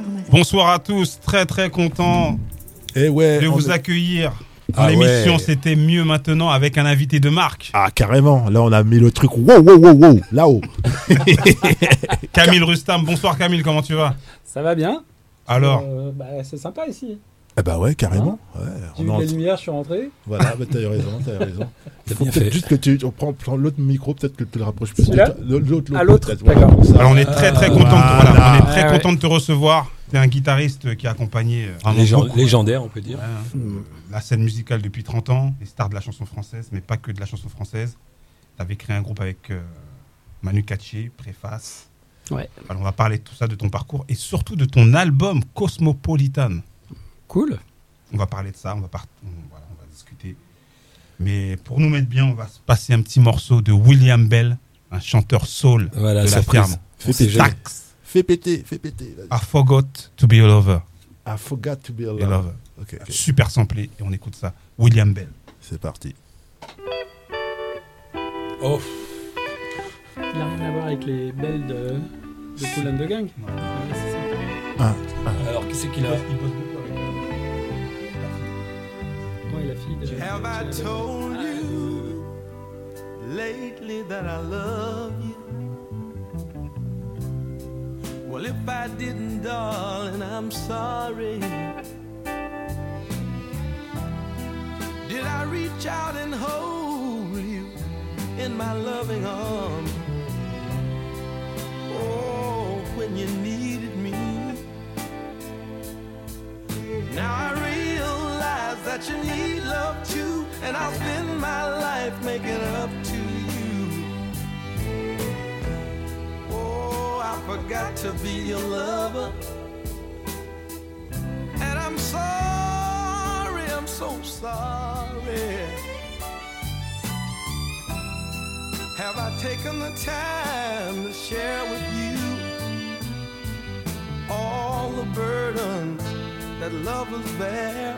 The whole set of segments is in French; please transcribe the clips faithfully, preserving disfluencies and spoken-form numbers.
Bonsoir à tous, très très content Et ouais, de vous est... accueillir. Ah L'émission ouais. C'était mieux maintenant avec un invité de marque. Ah carrément, là on a mis le truc wow wow wow wow là-haut. Camille Rustam, bonsoir Camille, comment tu vas? Ça va bien. Alors euh, bah, c'est sympa ici. Eh bah ouais, carrément. Hein ouais, J'ai on vu en... de la lumière, je suis rentré. Voilà, bah, t'as raison, t'as raison. T'as Faut bien peut-être fait. juste que tu on prend, prend l'autre micro, peut-être que tu le rapproches plus. Celui-là L'autre, l'autre, À l'autre, peut-être, voilà, d'accord. comme ça. Alors on est très très Ah, content, voilà. de, voilà, on est très Ah, ouais. content de te recevoir. T'es un guitariste qui a accompagné euh, vraiment Légend- beaucoup, légendaire, on peut dire. hein, la scène musicale depuis trente ans, les stars de la chanson française, mais pas que de la chanson française. T'avais créé un groupe avec euh, Manu Katché, Préface. Ouais. Alors on va parler de tout ça, de ton parcours et surtout de ton album Cosmopolitan. Cool. On va parler de ça, on va, part... on, voilà, on va discuter. Mais pour nous mettre bien, on va se passer un petit morceau de William Bell, un chanteur soul Voilà, de la surprise. ferme. Fais C'est péter, joli. Stax, fais péter, fais péter. vas-y. I Forgot to Be a Lover. I forgot to be A alive. Lover. Ok, ok, Super samplé et on écoute ça. William Bell. c'est parti. Oh, Il n'a rien à voir avec les belles de, de Kool and the Gang. Non. Ouais, c'est ça. Ah, alors qui c'est qu'il a Ouais, la fille de. Have I told you lately that I love you? Well, if I didn't, darling, I'm sorry. Did I reach out and hold you in my loving arms? Oh, when you needed me. Now I realize that you need love too, and I'll spend my life making up to you. Oh, I forgot to be your lover, and I'm sorry, I'm so sorry. Have I taken the time to share with you all the burdens that lovers bear?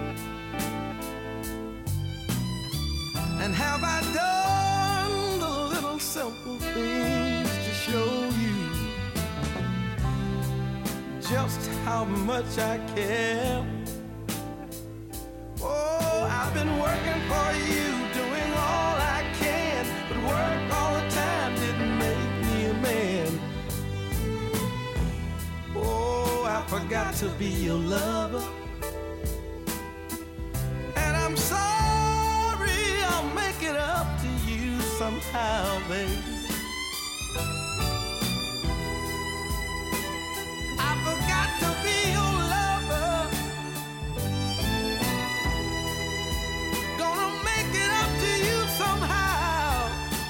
And have I done the little simple things to show you just how much I care? Oh, I've been working for you, doing all I can, but work all the time didn't make me a man. Oh, I forgot to be your lover, and I'm sorry, I'll make it up to you somehow, baby. I forgot to be your lover, gonna make it up to you somehow.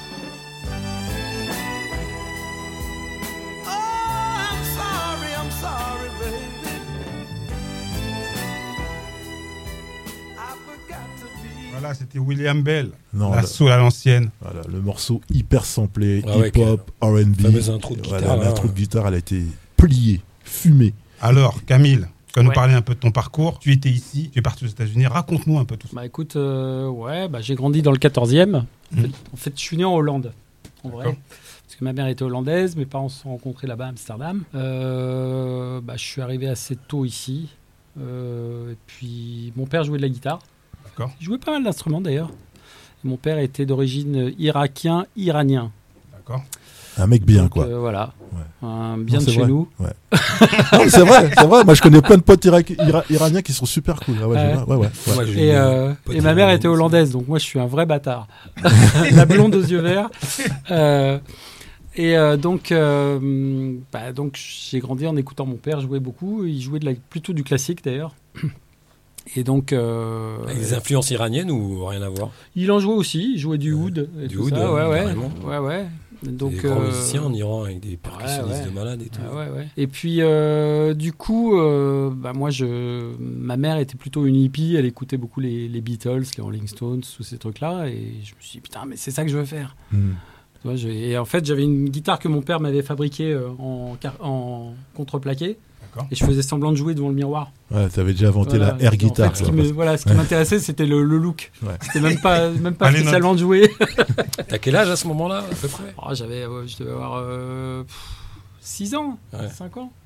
Oh, I'm sorry, I'm sorry, baby. I forgot to be. Voilà, c'était William Bell. Non, la le- soul à l'ancienne. Voilà, le morceau hyper samplé, Ah ouais, hip-hop, R and B. fameuse intro de Voilà, guitare, là. l'intro de guitare, elle a été pliée, fumée. Alors, Camille, tu vas nous Ouais. parler un peu de ton parcours. Tu étais ici, tu es parti aux États-Unis. Raconte-nous un peu tout ça. Bah écoute, euh, ouais, bah, j'ai grandi dans le quatorzième. En, Mhm. fait, en fait, je suis né en Hollande, en vrai. D'accord. Parce que ma mère était hollandaise, mes parents se sont rencontrés là-bas à Amsterdam. Euh, bah, je suis arrivé assez tôt ici. Euh, et puis, mon père jouait de la guitare. D'accord. Il jouait pas mal d'instruments d'ailleurs. Et mon père était d'origine irakien-iranien. D'accord. Un mec bien, Donc, quoi. euh, voilà. Ouais. Un bien Non, de c'est chez vrai. nous. Ouais. Non, c'est vrai, c'est vrai. Moi, je connais plein de potes ira- ira- iraniens qui sont super cool. Ah ouais, Ouais. je vois, ouais, ouais, ouais. Moi, j'ai Et, une euh, pote et ma mère iranienne était aussi. hollandaise, donc moi je suis un vrai bâtard. La blonde aux yeux verts. Euh, et euh, donc, euh, bah, donc j'ai grandi en écoutant mon père jouer beaucoup. Il jouait de la, plutôt du classique d'ailleurs. Et donc, euh, Avec des influences iraniennes ou rien à voir? il en jouait aussi. Il jouait du oud. Et Du tout oud, ça, ouais, ouais, ouais, carrément. ouais, ouais. Donc, Des grands euh, musiciens en Iran avec des percussionnistes ouais. de malades et tout. Ah ouais, ouais. Et puis, euh, du coup, euh, bah, moi, je, ma mère était plutôt une hippie. Elle écoutait beaucoup les, les Beatles, les Rolling Stones, tous ces trucs-là. Et je me suis dit, putain, mais c'est ça que je veux faire. Hmm. Tu vois, je- et en fait, j'avais une guitare que mon père m'avait fabriquée euh, en, car- en contreplaqué. D'accord. Et je faisais semblant de jouer devant le miroir. Ouais, t'avais déjà inventé Voilà. la air En guitar. fait, ce quoi. qui me- voilà, ce qui m'intéressait, c'était le, le look. Ouais. C'était même pas, même pas Pas les spécialement de jouer. T'as quel âge à ce moment-là, à peu près? Oh, j'avais, ouais, je devais avoir six ans, Ouais. cinq ans.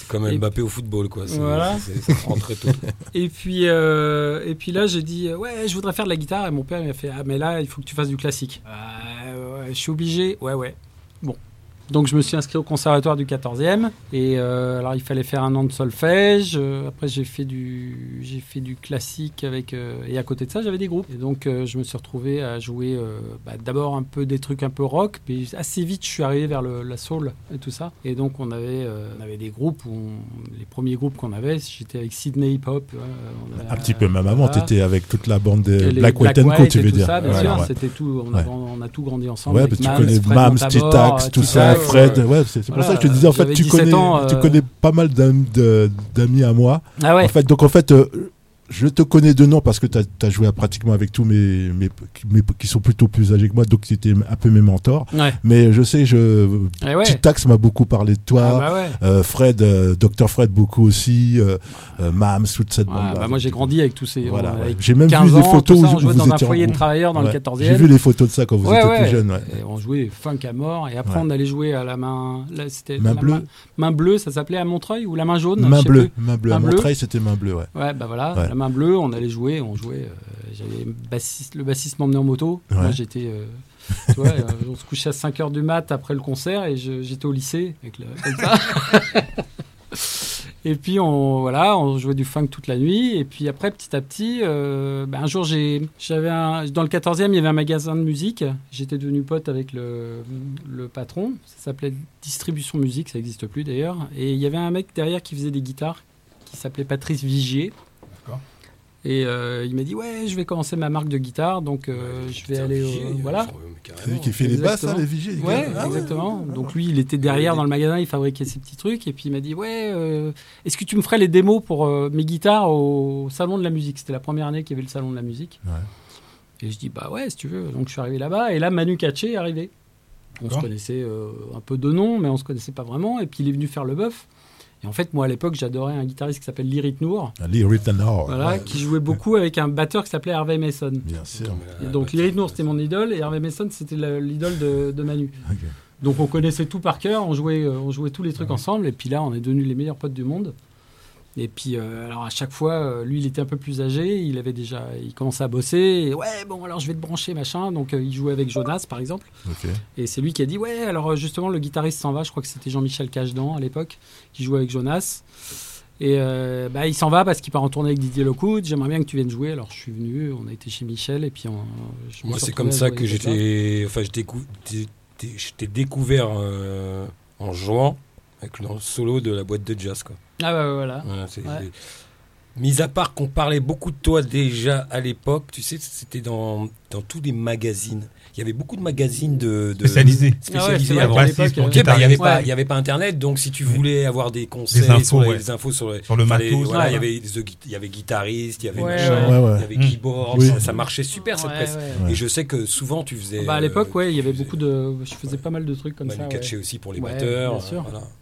C'est comme Et- Mbappé au football, quoi. C'est, Voilà. c'est, c'est rentré tout. Et puis, euh, et puis là, j'ai dit euh, ouais, je voudrais faire de la guitare. Et mon père il m'a fait ah mais là, il faut que tu fasses du classique. Euh, ouais, je suis obligé. Ouais ouais. Bon. Donc je me suis inscrit au conservatoire du quatorzième. Et euh, alors il fallait faire un an de solfège. Euh, après j'ai fait du j'ai fait du classique avec euh, et à côté de ça j'avais des groupes. Et donc euh, je me suis retrouvé à jouer euh, bah, d'abord un peu des trucs un peu rock, puis assez vite je suis arrivé vers le, la soul et tout ça. Et donc on avait euh, on avait des groupes où on- les premiers groupes qu'on avait, j'étais avec Sydney Hip Hop. euh, on avait, Un petit peu, même avant, voilà. t'étais avec toute la bande de Et les Black, White and Co, White tu et veux tout dire. ça, bien Ouais, sûr, ouais. c'était tout, on, a, Ouais. on a tout grandi ensemble. Ouais, avec parce que tu Mams, connais Fred Mams, Montabor, T-Tax, tout ça, T-Tax, Fred. ouais. Ouais, c'est, c'est pour Voilà, ça que je te disais, en fait, j'avais tu dix-sept connais, ans, tu euh, connais pas mal d'am- de- d'amis à moi. Ah ouais. En fait, donc en fait, euh, je te connais de nom parce que tu as joué à pratiquement avec tous mes, mes, mes qui sont plutôt plus âgés que moi, donc c'était un peu mes mentors. Ouais. Mais je sais, je Eh ouais. T-Tax m'a beaucoup parlé de toi. Ah bah ouais. Euh, Fred, euh, docteur Fred beaucoup aussi, euh, euh, Mams, toute cette Ouais, bande. bah moi j'ai grandi avec tous ces. Voilà, on- ouais. avec J'ai même quinze vu des ans, photos tout ça, où on jouait vous dans un étiez foyer en- de travailleurs dans Ouais. le quatorzième. J'ai vu les photos de ça quand vous Ouais, étiez ouais. plus jeune. Ouais. Et on jouait funk à mort et après Ouais. on allait jouer à la main. Là, c'était Main la bleue. Main, main bleue, ça s'appelait à Montreuil ou la main jaune. Main je sais bleue, plus. main bleue. À Main bleue. Montreuil, c'était main bleue, ouais. Ouais, bah voilà, Ouais. la main bleue, on allait jouer, on jouait. euh, j'avais bassiste, le bassiste m'emmenait en moto. Ouais. Moi j'étais. euh, tu vois, euh, on se couchait à cinq heures du mat après le concert et je- j'étais au lycée avec le, comme ça. Et puis on voilà, on jouait du funk toute la nuit. Et puis après, petit à petit, euh, ben, un jour j'ai, j'avais un, dans le quatorzième, il y avait un magasin de musique. J'étais devenu pote avec le, le patron. Ça s'appelait Distribution Musique, ça n'existe plus d'ailleurs. Et il y avait un mec derrière qui faisait des guitares, qui s'appelait Patrice Vigier. D'accord. Et euh, il m'a dit ouais, je vais commencer ma marque de guitare, donc euh, je vais aller au, voilà. C'est lui qui fait les basses, hein, Exactement. les vigiers. les Ouais, gars. Ah exactement. Donc lui, il était derrière dans le magasin, il fabriquait ses petits trucs. Et puis il m'a dit, ouais, euh, est-ce que tu me ferais les démos pour euh, mes guitares au salon de la musique? C'était la première année qu'il y avait le salon de la musique. Ouais. Et je dis, bah ouais, si tu veux. Donc je suis arrivé là-bas. Et là, Manu Katché est arrivé. On se D'accord. connaissait euh, un peu de nom, mais on se connaissait pas vraiment. Et puis il est venu faire le bœuf. Et en fait, moi à l'époque, j'adorais un guitariste qui s'appelle Lyrit Nour, Lee Ritenour. voilà, Ouais, qui jouait beaucoup avec un batteur qui s'appelait Harvey Mason. bien sûr. Et donc Lyrit Nour, c'était mon idole, et Harvey Mason, c'était la- l'idole de, de Manu. Ok. Donc on connaissait tout par cœur, on jouait, euh, on jouait tous les trucs Ouais. ensemble, et puis là on est devenus les meilleurs potes du monde. Et puis euh, alors à chaque fois, euh, lui il était un peu plus âgé, il avait déjà, il commençait à bosser. Et, ouais bon alors je vais te brancher machin. Donc euh, il jouait avec Jonas par exemple, Ok. et c'est lui qui a dit ouais alors euh, justement le guitariste s'en va, je crois que c'était Jean-Michel Cachedan à l'époque qui jouait avec Jonas. Et euh, bah, il s'en va parce qu'il part en tournée avec Didier Lockwood. J'aimerais bien que tu viennes jouer. Alors je suis venu, on a été chez Michel et puis on, je me Moi, suis c'est retrouvé comme à ça jouer que avec ça. j'étais. Enfin, je décou- t'ai- t'ai- je t'ai découvert euh, en jouant avec le solo de la boîte de jazz, quoi. Ah bah voilà. Voilà, c'est- Ouais. c'est- Mis à part qu'on parlait beaucoup de toi déjà à l'époque, tu sais, c'était dans, dans tous les magazines. Il y avait beaucoup de magazines de, de Spécialisé. Ah ouais, spécialisés c'est vrai avant. qu'à Bassiste, l'époque, pour euh, Tu sais, bah, il n'y avait, guitariste. pas- Ouais. il y avait pas Internet, donc si tu Oui. voulais avoir des conseils Des infos, sur les, ouais. les infos sur, les- Sur le enfin, les- matos, voilà, il y ouais. avait the gui- il y avait guitariste, il y avait Ouais, machin, ouais. Ouais, ouais. il y avait Mm. keyboard, Oui. ça, ça marchait super cette Ouais, presse. ouais. Ouais. Et je sais que souvent tu faisais. Bah, à l'époque, euh, ouais, il y avait tu beaucoup faisais de. Je faisais pas mal de trucs comme Manu ça. Katché ouais. aussi pour les Ouais, batteurs. bien sûr. euh, voilà.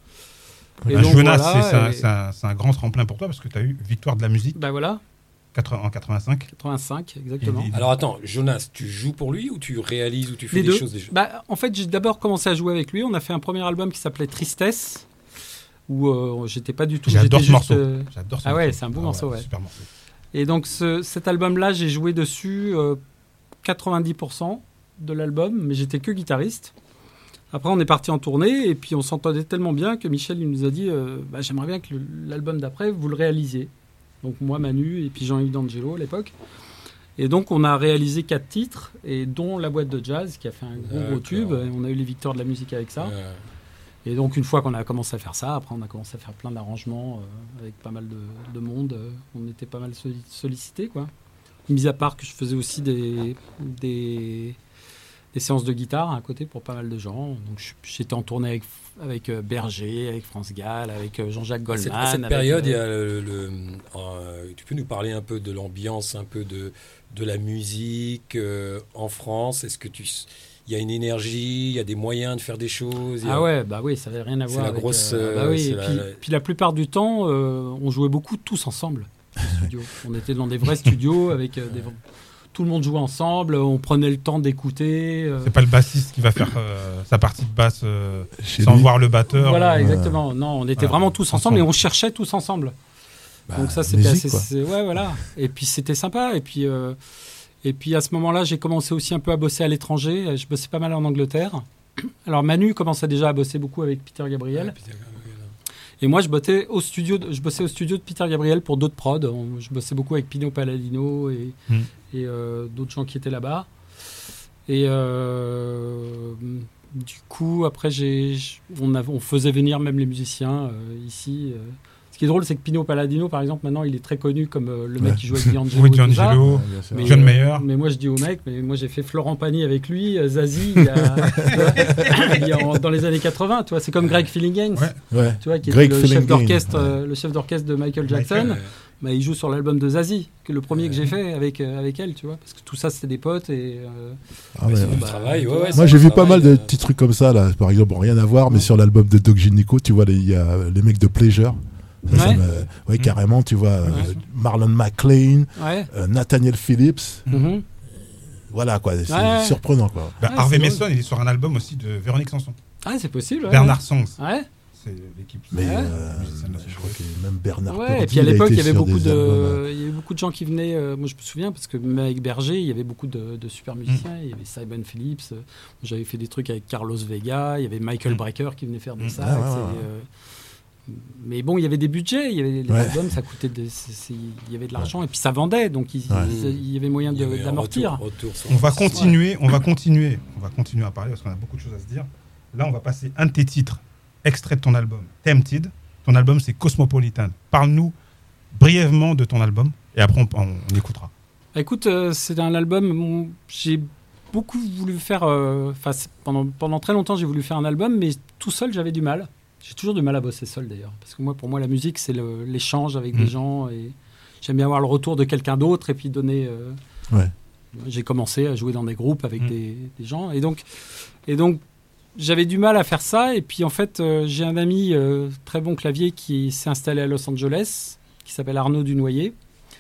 Et Bah, donc, Jonas, voilà, c'est, c'est un, et- c'est un- c'est un grand tremplin pour toi parce que tu as eu victoire de la musique Bah voilà, quatre- en quatre-vingt-cinq. quatre-vingt-cinq, exactement. Et- et- Alors attends, Jonas, tu joues pour lui ou tu réalises ou tu fais Les des deux. choses déjà Bah, en fait, j'ai d'abord commencé à jouer avec lui. On a fait un premier album qui s'appelait Tristesse, où euh, j'étais pas du tout. J'adore j'étais ce juste, morceau. euh, J'adore ce Ah ouais, morceau. c'est un beau Ah morceau, ouais. Super morceau. Et donc, ce- cet album-là, j'ai joué dessus euh, quatre-vingt-dix pour cent de l'album, mais j'étais que guitariste. Après, on est parti en tournée et puis on s'entendait tellement bien que Michel il nous a dit euh, bah, j'aimerais bien que le- l'album d'après, vous le réalisiez. Donc, moi, Manu et puis Jean-Yves D'Angelo à l'époque. Et donc, on a réalisé quatre titres, et dont La Boîte de Jazz, qui a fait un gros, gros D'accord. tube. Et on a eu les victoires de la musique avec ça. Euh, Et donc, une fois qu'on a commencé à faire ça, après, on a commencé à faire plein d'arrangements euh, avec pas mal de, de monde. euh, on était pas mal solli- sollicités, quoi. Mis à part que je faisais aussi des, des, des séances de guitare à côté pour pas mal de gens. Donc, je- j'étais en tournée avec, avec euh, Berger, avec France Gall, avec euh, Jean-Jacques à Goldman. cette, à cette avec, période, il y euh, a le, le- euh, tu peux nous parler un peu de l'ambiance, un peu de, de la musique euh, en France. Est-ce que tu, il y a une énergie, il y a des moyens de faire des choses il y a- Ah ouais, bah oui, ça n'avait rien à C'est voir la avec... grosse, euh, bah euh, oui, c'est et la- puis, la- puis la plupart du temps, euh, on jouait beaucoup tous ensemble au studio. On était dans des vrais studios avec euh, des, tout le monde jouait ensemble, on prenait le temps d'écouter. euh. C'est pas le bassiste qui va faire euh, sa partie de basse euh, Chez sans lui. voir le batteur. Voilà, euh, exactement. Non, on était Voilà. vraiment tous ensemble, Ensemble. et on cherchait tous ensemble. Bah, Donc ça, c'était musique, assez... quoi. c'est- Ouais, voilà. Et puis, c'était sympa. Et puis, euh, et puis à ce moment-là, j'ai commencé aussi un peu à bosser à l'étranger. Je bossais pas mal en Angleterre. Alors, Manu commençait déjà à bosser beaucoup avec Peter Gabriel. Ouais, Peter Gabriel. Et moi, je bossais au studio de, je bossais au studio de Peter Gabriel pour d'autres prods. On- Je bossais beaucoup avec Pino Palladino et, Mm. et euh, d'autres gens qui étaient là-bas. Et euh, du coup, après, j'ai, on, a- on faisait venir même les musiciens euh, ici. euh. Ce qui est drôle, c'est que Pino Palladino, par exemple, maintenant, il est très connu comme euh, le mec Ouais. qui joue avec D'Angelo. Oui, et tout ça. D'Angelo. Ouais, bien sûr. Mais, John euh, Mayer. Mais moi, je dis au mec, mais moi, j'ai fait Florent Pagny avec lui, euh, Zazie, il y a- il y a en- dans les années quatre-vingts. Tu vois, c'est comme Greg Phillinganes, Ouais. Ouais. tu vois, qui Greg est le chef Phillinganes, d'orchestre, ouais. euh, le chef d'orchestre de Michael Jackson. Michael, Ouais. Bah, il joue sur l'album de Zazie, que le premier que j'ai fait avec euh, avec elle, tu vois, parce que tout ça, c'était des potes et. euh, Ah Ouais, ouais, c'est ouais. du bah, travail, ouais, ouais, Moi, c'est j'ai un vu pas mal travail, de euh, petits trucs comme ça, là. Par exemple, bon, rien à voir, mais Ouais. sur l'album de Doc Gynéco, tu vois, les- il y a les mecs de Pleasure. Ça, ça Ouais. me- ouais, Mm. carrément, tu vois, euh, Ouais. Marlon McLean, Ouais. euh, Nathaniel Phillips. Mhm. Voilà, quoi. C'est Ouais. surprenant, quoi. Bah, Ouais, Harvey c'est Mason, il est sur un album aussi de Véronique Sanson. Ah, c'est possible. Ouais, Bernard Songs, Ouais. c'est l'équipe. Mais Ouais. euh, Musicien de la je crois que même Bernard Ouais, Purdy, et puis à il a l'époque, été il y avait sur beaucoup des albums, hein. de, il y avait beaucoup de gens qui venaient. euh, moi, je me souviens parce que même avec Berger, il y avait beaucoup de, de super musiciens. Il y avait Simon Phillips. euh, J'avais fait des trucs avec Carlos Vega. Il y avait Michael Mm. Brecker qui venait faire des Mm. sax. Ah, ouais, ouais, et, ouais. euh, mais bon, il y avait des budgets. Il y avait les Ouais. albums, ça coûtait. Des, c'est- c'est- il y avait de l'argent et puis ça vendait, donc il, Ouais. il y avait moyen il y de- avait un d'amortir. retour- retour sur On va investissement. continuer, on va continuer, on va continuer à parler parce qu'on a beaucoup de choses à se dire. Là, on va passer un de tes titres, extrait de ton album, Tempted. Ton album, c'est Cosmopolitan. Parle-nous brièvement de ton album et après, on, on- on écoutera. Écoute, euh, c'est un album. où j'ai beaucoup voulu faire. euh, Enfin, c'est- pendant pendant très longtemps, j'ai voulu faire un album, mais tout seul, j'avais du mal. J'ai toujours du mal à bosser seul d'ailleurs, parce que moi, pour moi, la musique, c'est le- l'échange avec Mm. des gens et j'aime bien avoir le retour de quelqu'un d'autre et puis donner. euh, Ouais. J'ai commencé à jouer dans des groupes avec Mm. des, des gens et donc et donc j'avais du mal à faire ça et puis en fait, euh, j'ai un ami euh, très bon clavier qui s'est installé à Los Angeles, qui s'appelle Arnaud Dunoyer.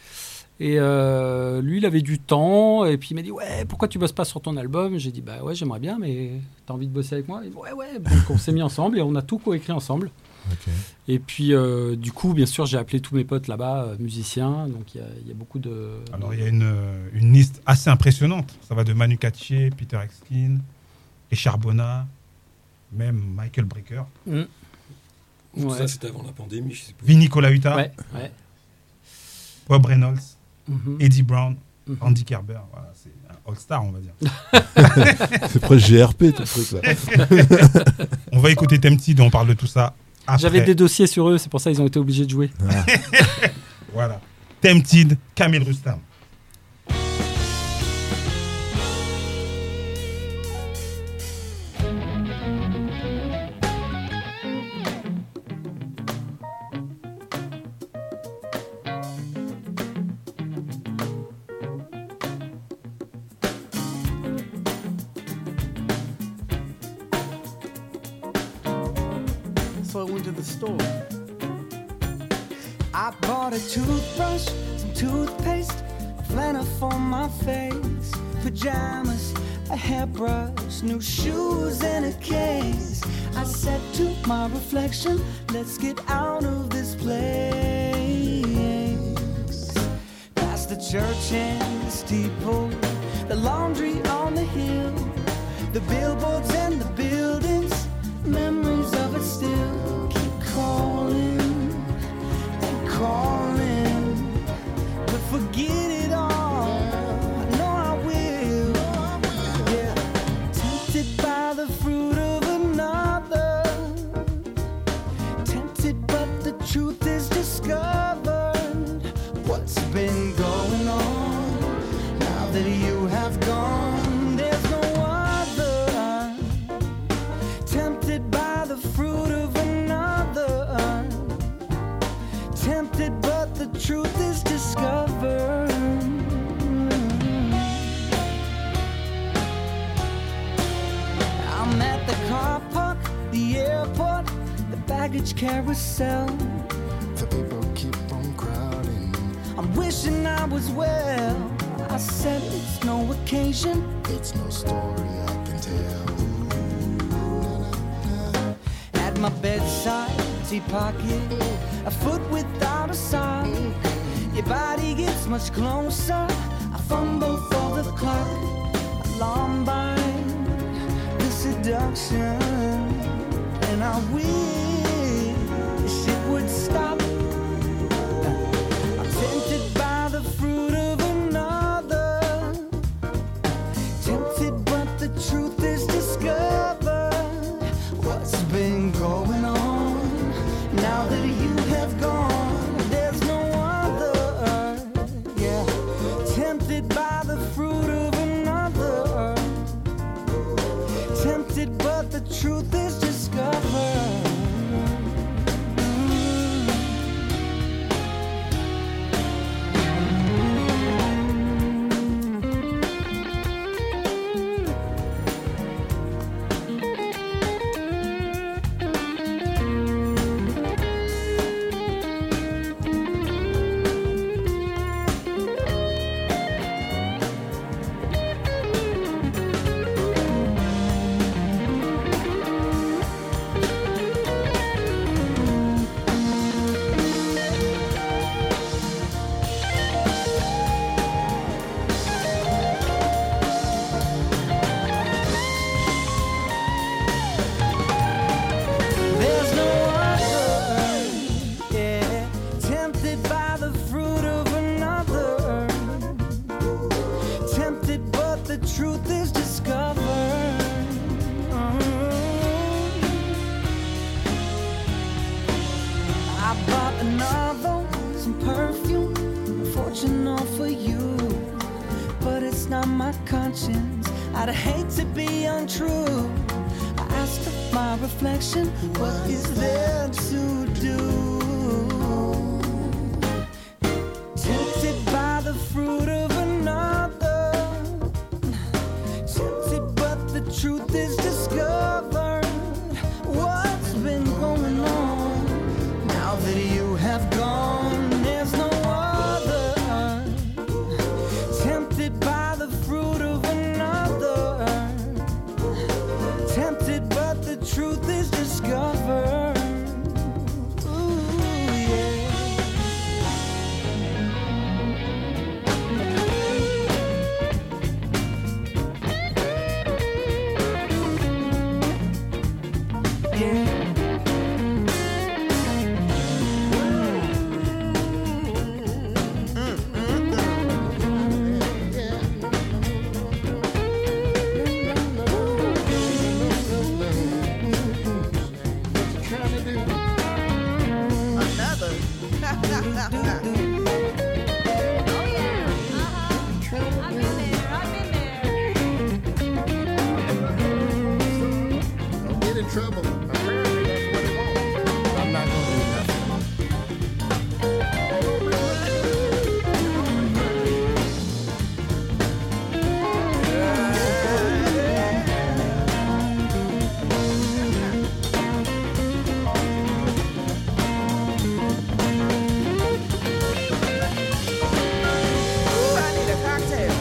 Et euh, lui, il avait du temps, et puis il m'a dit ouais, pourquoi tu bosses pas sur ton album? J'ai dit bah ouais, j'aimerais bien, mais t'as envie de bosser avec moi? Il dit, ouais ouais. Donc on s'est mis ensemble et on a tout coécrit ensemble. Ok. Et puis euh, du coup, bien sûr, j'ai appelé tous mes potes là-bas, euh, musiciens. Donc il y a- il y, a beaucoup de. Alors, il y a une, euh, une liste assez impressionnante. Ça va de Manu Katché, Peter Erskine, et Charbonna, même Michael Brecker, Mm. Tout Ouais. ça, c'était avant la pandémie, je sais pas. Vinny Colaiuta, Ouais, ouais. Bob Reynolds, Mhm. Eddie Brown, Mhm. Andy Kerber. Voilà, c'est un all-star, on va dire. C'est presque G R P, tout truc, là. On va écouter Tempted et on parle de tout ça après. J'avais des dossiers sur eux, c'est pour ça qu'ils ont été obligés de jouer. Ah. Voilà. Tempted, Kamil Rustam. So I went to the store. I bought a toothbrush, some toothpaste, flannel for my face, pajamas, a hairbrush, new shoes, and a case. I said to my reflection, let's get out of this place. Past the church and the steeple, the laundry on the hill, the billboards and the buildings, memories of it still keep calling and calling, but forget it all, I know I will, yeah. Tempted by the fruit of another, tempted but the truth is discovered. What's been going on now that you have gone? There's no other. Tempted by the fruit of another, tempted but the truth is discovered. I'm at the car park, the airport, the baggage carousel. The people keep on crowding. I'm wishing I was well, I said it's no occasion. It's no story I can tell. At my bedside, tea pocket, a foot without a sock. Your body gets much closer. I fumble for the clock. Alarmed by the seduction, and I wish it would stop. I'm tempted by the fruit of another. Tempted, but the truth is discovered. What's been going on now that you have gone? There's no other. Yeah, tempted by the fruit of another. Tempted, but the truth is discovered. There's no other, yeah. Tempted by the fruit of another. Tempted, but the truth is discovered. Mm. I bought another, some perfume, unfortunate for you, but it's not my conscience. I'd hate to be untrue. I asked of my reflection, what is there to do? Tempted by the fruit of another. Tempted, but the truth is discovered. What's been going on now that you have gone? There's no other. Tempted by the fruit of another. Tempted, but the truth is discovered. Ooh, yeah. Yeah. Another. Oh yeah, uh-huh. I've been there, I've been there. Don't get in trouble. Apparently that's what he wants. I'm not gonna do nothing. Ooh, I need a cocktail.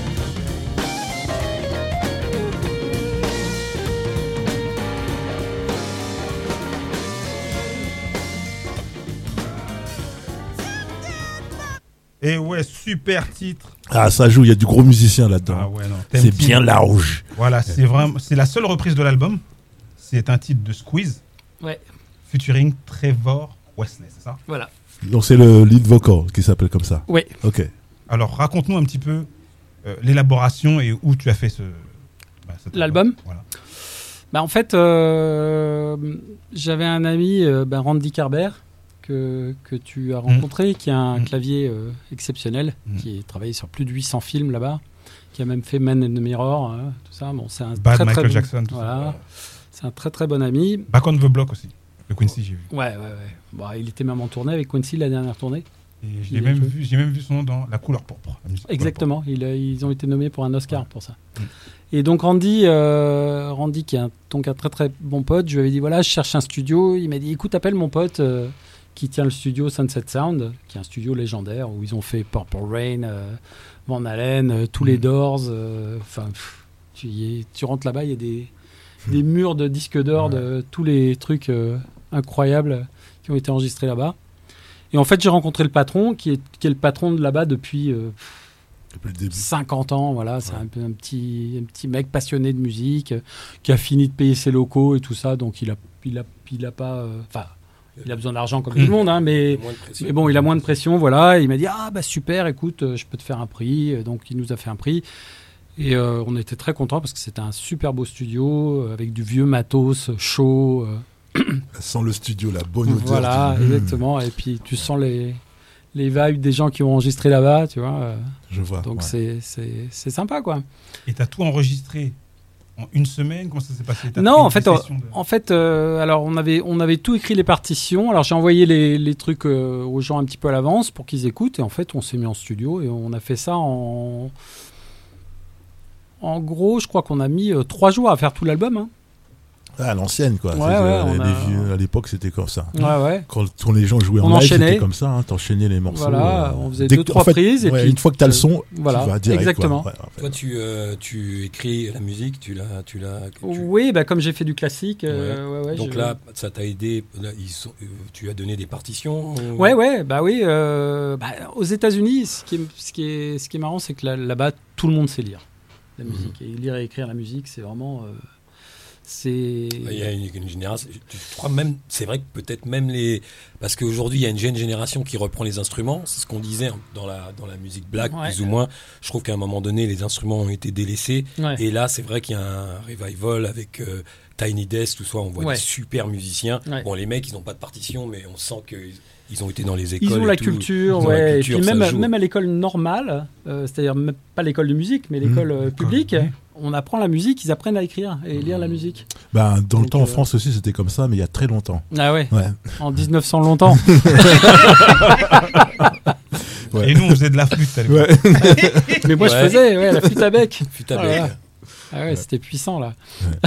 Et ouais, super titre. Ah, ça joue, il y a du gros musicien là-dedans. Ah ouais, non. C'est Tempted. bien large. Voilà, c'est vraiment, c'est la seule reprise de l'album. C'est un titre de Squeeze, Ouais, featuring Trevor Wesley, c'est ça? voilà. Donc c'est le lead vocal qui s'appelle comme ça. Ouais. Ok. Alors raconte-nous un petit peu euh, l'élaboration et où tu as fait ce bah, cet L'album album. Voilà. Bah, en fait, euh, j'avais un ami, euh, bah, Randy Carber, que, que tu as rencontré, qui a un Mm. clavier euh, exceptionnel, Mm. qui a travaillé sur plus de huit cents films là-bas, qui a même fait Man in the Mirror, hein, tout ça. Bon, c'est un Bad très, Michael très bon- Jackson, tout voilà. ça. C'est un très très bon ami. Back on the Block aussi, de Quincy, j'ai vu. Ouais, ouais, ouais. Bon, il était même en tournée avec Quincy, la dernière tournée. Et Il j'ai est même joué. vu, j'ai même vu son nom dans La Couleur Pourpre. la musique Couleur Exactement, il, euh, ils ont été nommés pour un Oscar Ouais. pour ça. Mm. Et donc Randy, euh, Randy qui est un, donc un très très bon pote, je lui avais dit voilà, je cherche un studio. Il m'a dit écoute, appelle mon pote, euh, qui tient le studio Sunset Sound, qui est un studio légendaire où ils ont fait Purple Rain, euh, Van Halen, euh, tous les Doors. euh, Enfin, pff, tu, y es- tu rentres là-bas, il y a des, des murs de disques d'or de tous les trucs euh, incroyables qui ont été enregistrés là-bas. Et en fait, j'ai rencontré le patron, qui est, qui est le patron de là-bas depuis euh, Depuis le début. cinquante ans. Voilà, c'est Ouais. un, peu un, petit, un petit mec passionné de musique, euh, qui a fini de payer ses locaux et tout ça. Donc, il a, il a, il a pas. euh, Enfin, il a besoin d'argent comme tout le monde, hein, mais. Moins de pression. Mais bon, il a moins de pression, voilà. Et il m'a dit ah bah super, écoute, euh, je peux te faire un prix. Euh, Donc il nous a fait un prix et euh, on était très contents parce que c'était un super beau studio euh, avec du vieux matos chaud. euh, Sans le studio, la bonne odeur. voilà, du- exactement. Et puis tu sens les les vibes des gens qui ont enregistré là-bas, tu vois. euh, Je vois. Donc ouais. c'est c'est c'est sympa quoi. Et t'as tout enregistré en une semaine? Comment ça s'est passé? T'as Non, fait en une fait, session de- En fait, euh, alors on avait, on avait tout écrit les partitions. Alors j'ai envoyé les, les trucs euh, aux gens un petit peu à l'avance pour qu'ils écoutent. Et en fait, on s'est mis en studio et on a fait ça en. En gros, je crois qu'on a mis euh, trois jours à faire tout l'album. Hein. Ah, à l'ancienne, quoi. Ouais, C'est, ouais, euh, on les a- vieux, à l'époque, c'était comme ça. Ouais, ouais. Quand, quand les gens jouaient On en live, enchaînait. c'était comme ça. Hein, t'enchaînais les morceaux. Voilà, euh, on faisait dès deux, que- trois en fait, prises et ouais, puis une fois que t'as le son, voilà, tu vas direct. exactement. Quoi. Ouais, en fait. Toi, tu, euh, tu écris la musique, tu l'as, tu l'as. tu- Oui, bah, comme j'ai fait du classique. euh, ouais, ouais, Donc je- là, ça t'a aidé. Là, ils sont, euh, tu as donné des partitions. ou- Ouais, ouais, bah oui. euh, bah, aux États-Unis, ce qui est, ce qui est, ce qui est marrant, c'est que là- là-bas, tout le monde sait lire la Mhm. musique. Et lire et écrire la musique, c'est vraiment. euh, c'est. Il y a une, une génération. Je je crois même, c'est vrai que peut-être même les, parce qu'aujourd'hui il y a une jeune génération qui reprend les instruments. C'est ce qu'on disait dans la dans la musique black, Ouais. plus ou moins. Je trouve qu'à un moment donné, les instruments ont été délaissés. Ouais. Et là, c'est vrai qu'il y a un revival avec euh, Tiny Desk, tout ça. On voit Ouais. des super musiciens. Ouais. Bon, les mecs, ils n'ont pas de partition, mais on sent qu'ils ils ont été dans les Ils écoles. ont et la tout. culture, Ils ont la ouais. culture, et puis ça même, joue. même à l'école normale, euh, c'est-à-dire même pas l'école de musique, mais l'école euh, publique, oui. on apprend la musique, ils apprennent à écrire et lire la musique. Ben, dans le Donc, temps, en euh, France aussi, c'était comme ça, mais il y a très longtemps. Ah ouais, Ouais. en mille neuf cents longtemps. Ouais. Et nous, on faisait de la flûte à l'époque. Ouais. mais moi, je Ouais. faisais ouais, la flûte à bec. Fut à Voilà. bec. Ah ouais, c'était puissant là.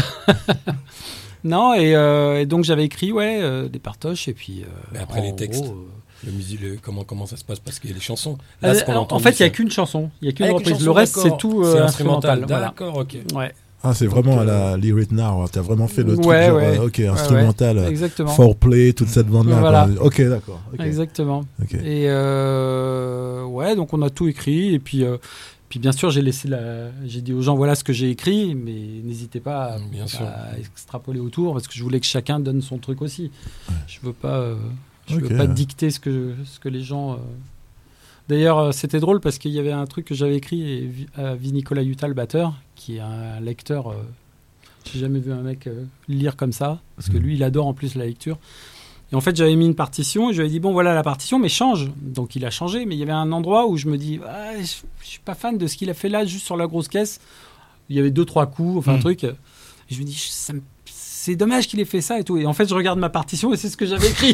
Non, et, euh, et donc j'avais écrit ouais, euh, des partoches et puis. euh, Mais après, en les textes. gros, euh, Le musique, le- comment, comment ça se passe? Parce qu'il y a les chansons. euh, ce qu'on a en entendu, fait, il n'y a c'est- qu'une chanson, il n'y a qu'une Ah, il y a reprise. qu'une Le reste, chanson, c'est tout d'accord. euh, C'est instrumental. Voilà. D'accord, ok. Ouais, Ah, c'est vraiment Donc, à euh, la Lyric Now. T'as vraiment fait le truc Ouais, genre, ouais. euh, ok, Ouais, instrumental, euh, exactement. foreplay, toute cette bande-là. Voilà. quoi. Ok, d'accord. ok, Exactement. ok. Et euh, ouais, donc on a tout écrit. Et puis, euh, puis bien sûr, j'ai laissé la... j'ai dit aux gens voilà ce que j'ai écrit, mais n'hésitez pas à, Bien sûr. à extrapoler autour parce que je voulais que chacun donne son truc aussi. Je veux pas, euh, je Ok. veux pas dicter ce que ce que les gens. euh, D'ailleurs, euh, c'était drôle parce qu'il y avait un truc que j'avais écrit et Vi- à Vinicola Utah, le batteur, qui est un lecteur. euh, J'ai jamais vu un mec euh, lire comme ça parce que Mhm. lui, il adore en plus la lecture. Et en fait, j'avais mis une partition et je lui ai dit bon, voilà la partition, mais change. Donc il a changé, mais il y avait un endroit où je me dis ah, je, je suis pas fan de ce qu'il a fait là, juste sur la grosse caisse. Il y avait deux trois coups, enfin un Mhm. truc. Et je me dis ça me- c'est dommage qu'il ait fait ça et tout. Et en fait, je regarde ma partition et c'est ce que j'avais écrit.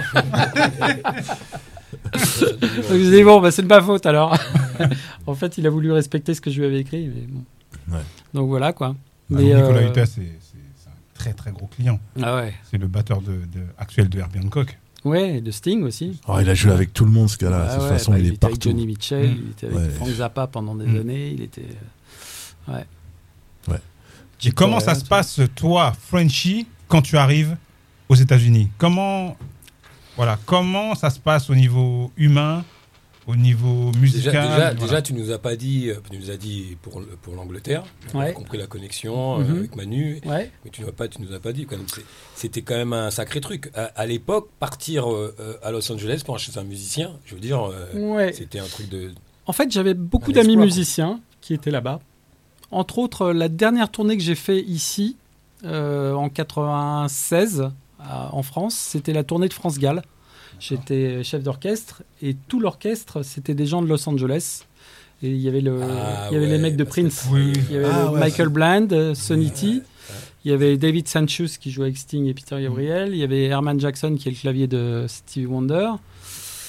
Donc je me dis bon, bah, c'est de ma faute alors. En fait, il a voulu respecter ce que je lui avais écrit. Mais bon. Ouais. Donc voilà quoi. Alors, Mais, Nicolas euh, Utah, c'est c'est- c'est un très très gros client. Ah ouais. C'est le batteur de, de- actuel de Herbie Hancock. Ouais, et de Sting aussi. Oh, il a joué avec tout le monde, ce gars-là. Ah de toute ouais, façon, bah, il est était avec partout. Johnny Mitchell, Mm. il était avec Ouais. Frank Zappa pendant des Mm. années, il était. euh, Ouais. Et comment ça se passe, toi, Frenchy, quand tu arrives aux États-Unis? Comment, voilà, comment ça se passe au niveau humain, au niveau musical? Déjà, déjà, voilà. déjà, tu nous as pas dit, euh, tu nous as dit pour, le- pour l'Angleterre, on a Ouais. compris la connexion euh, Mhm. avec Manu, Ouais. mais tu nous as pas, tu nous as pas dit quand même. c'est- C'était quand même un sacré truc. À, à l'époque, partir euh, euh, à Los Angeles pour chez un musicien, je veux dire, euh, Ouais. c'était un truc de. En fait, j'avais beaucoup Un d'amis espoir, quoi. musiciens qui étaient là-bas. Entre autres, la dernière tournée que j'ai fait ici, euh, en quatre-vingt-seize, à- en France, c'était la tournée de France Gall. J'étais chef d'orchestre et tout l'orchestre, c'était des gens de Los Angeles. Et il y avait, le, Ah il y avait ouais, les mecs de parce que- Prince. Oui, oui. Il y avait Ah le ouais, Michael c'est- Bland, euh, Sonny T. Ouais, ouais. Il y avait David Sanchez qui jouait avec Sting et Peter Gabriel. Il y avait Herman Jackson qui est le clavier de Stevie Wonder.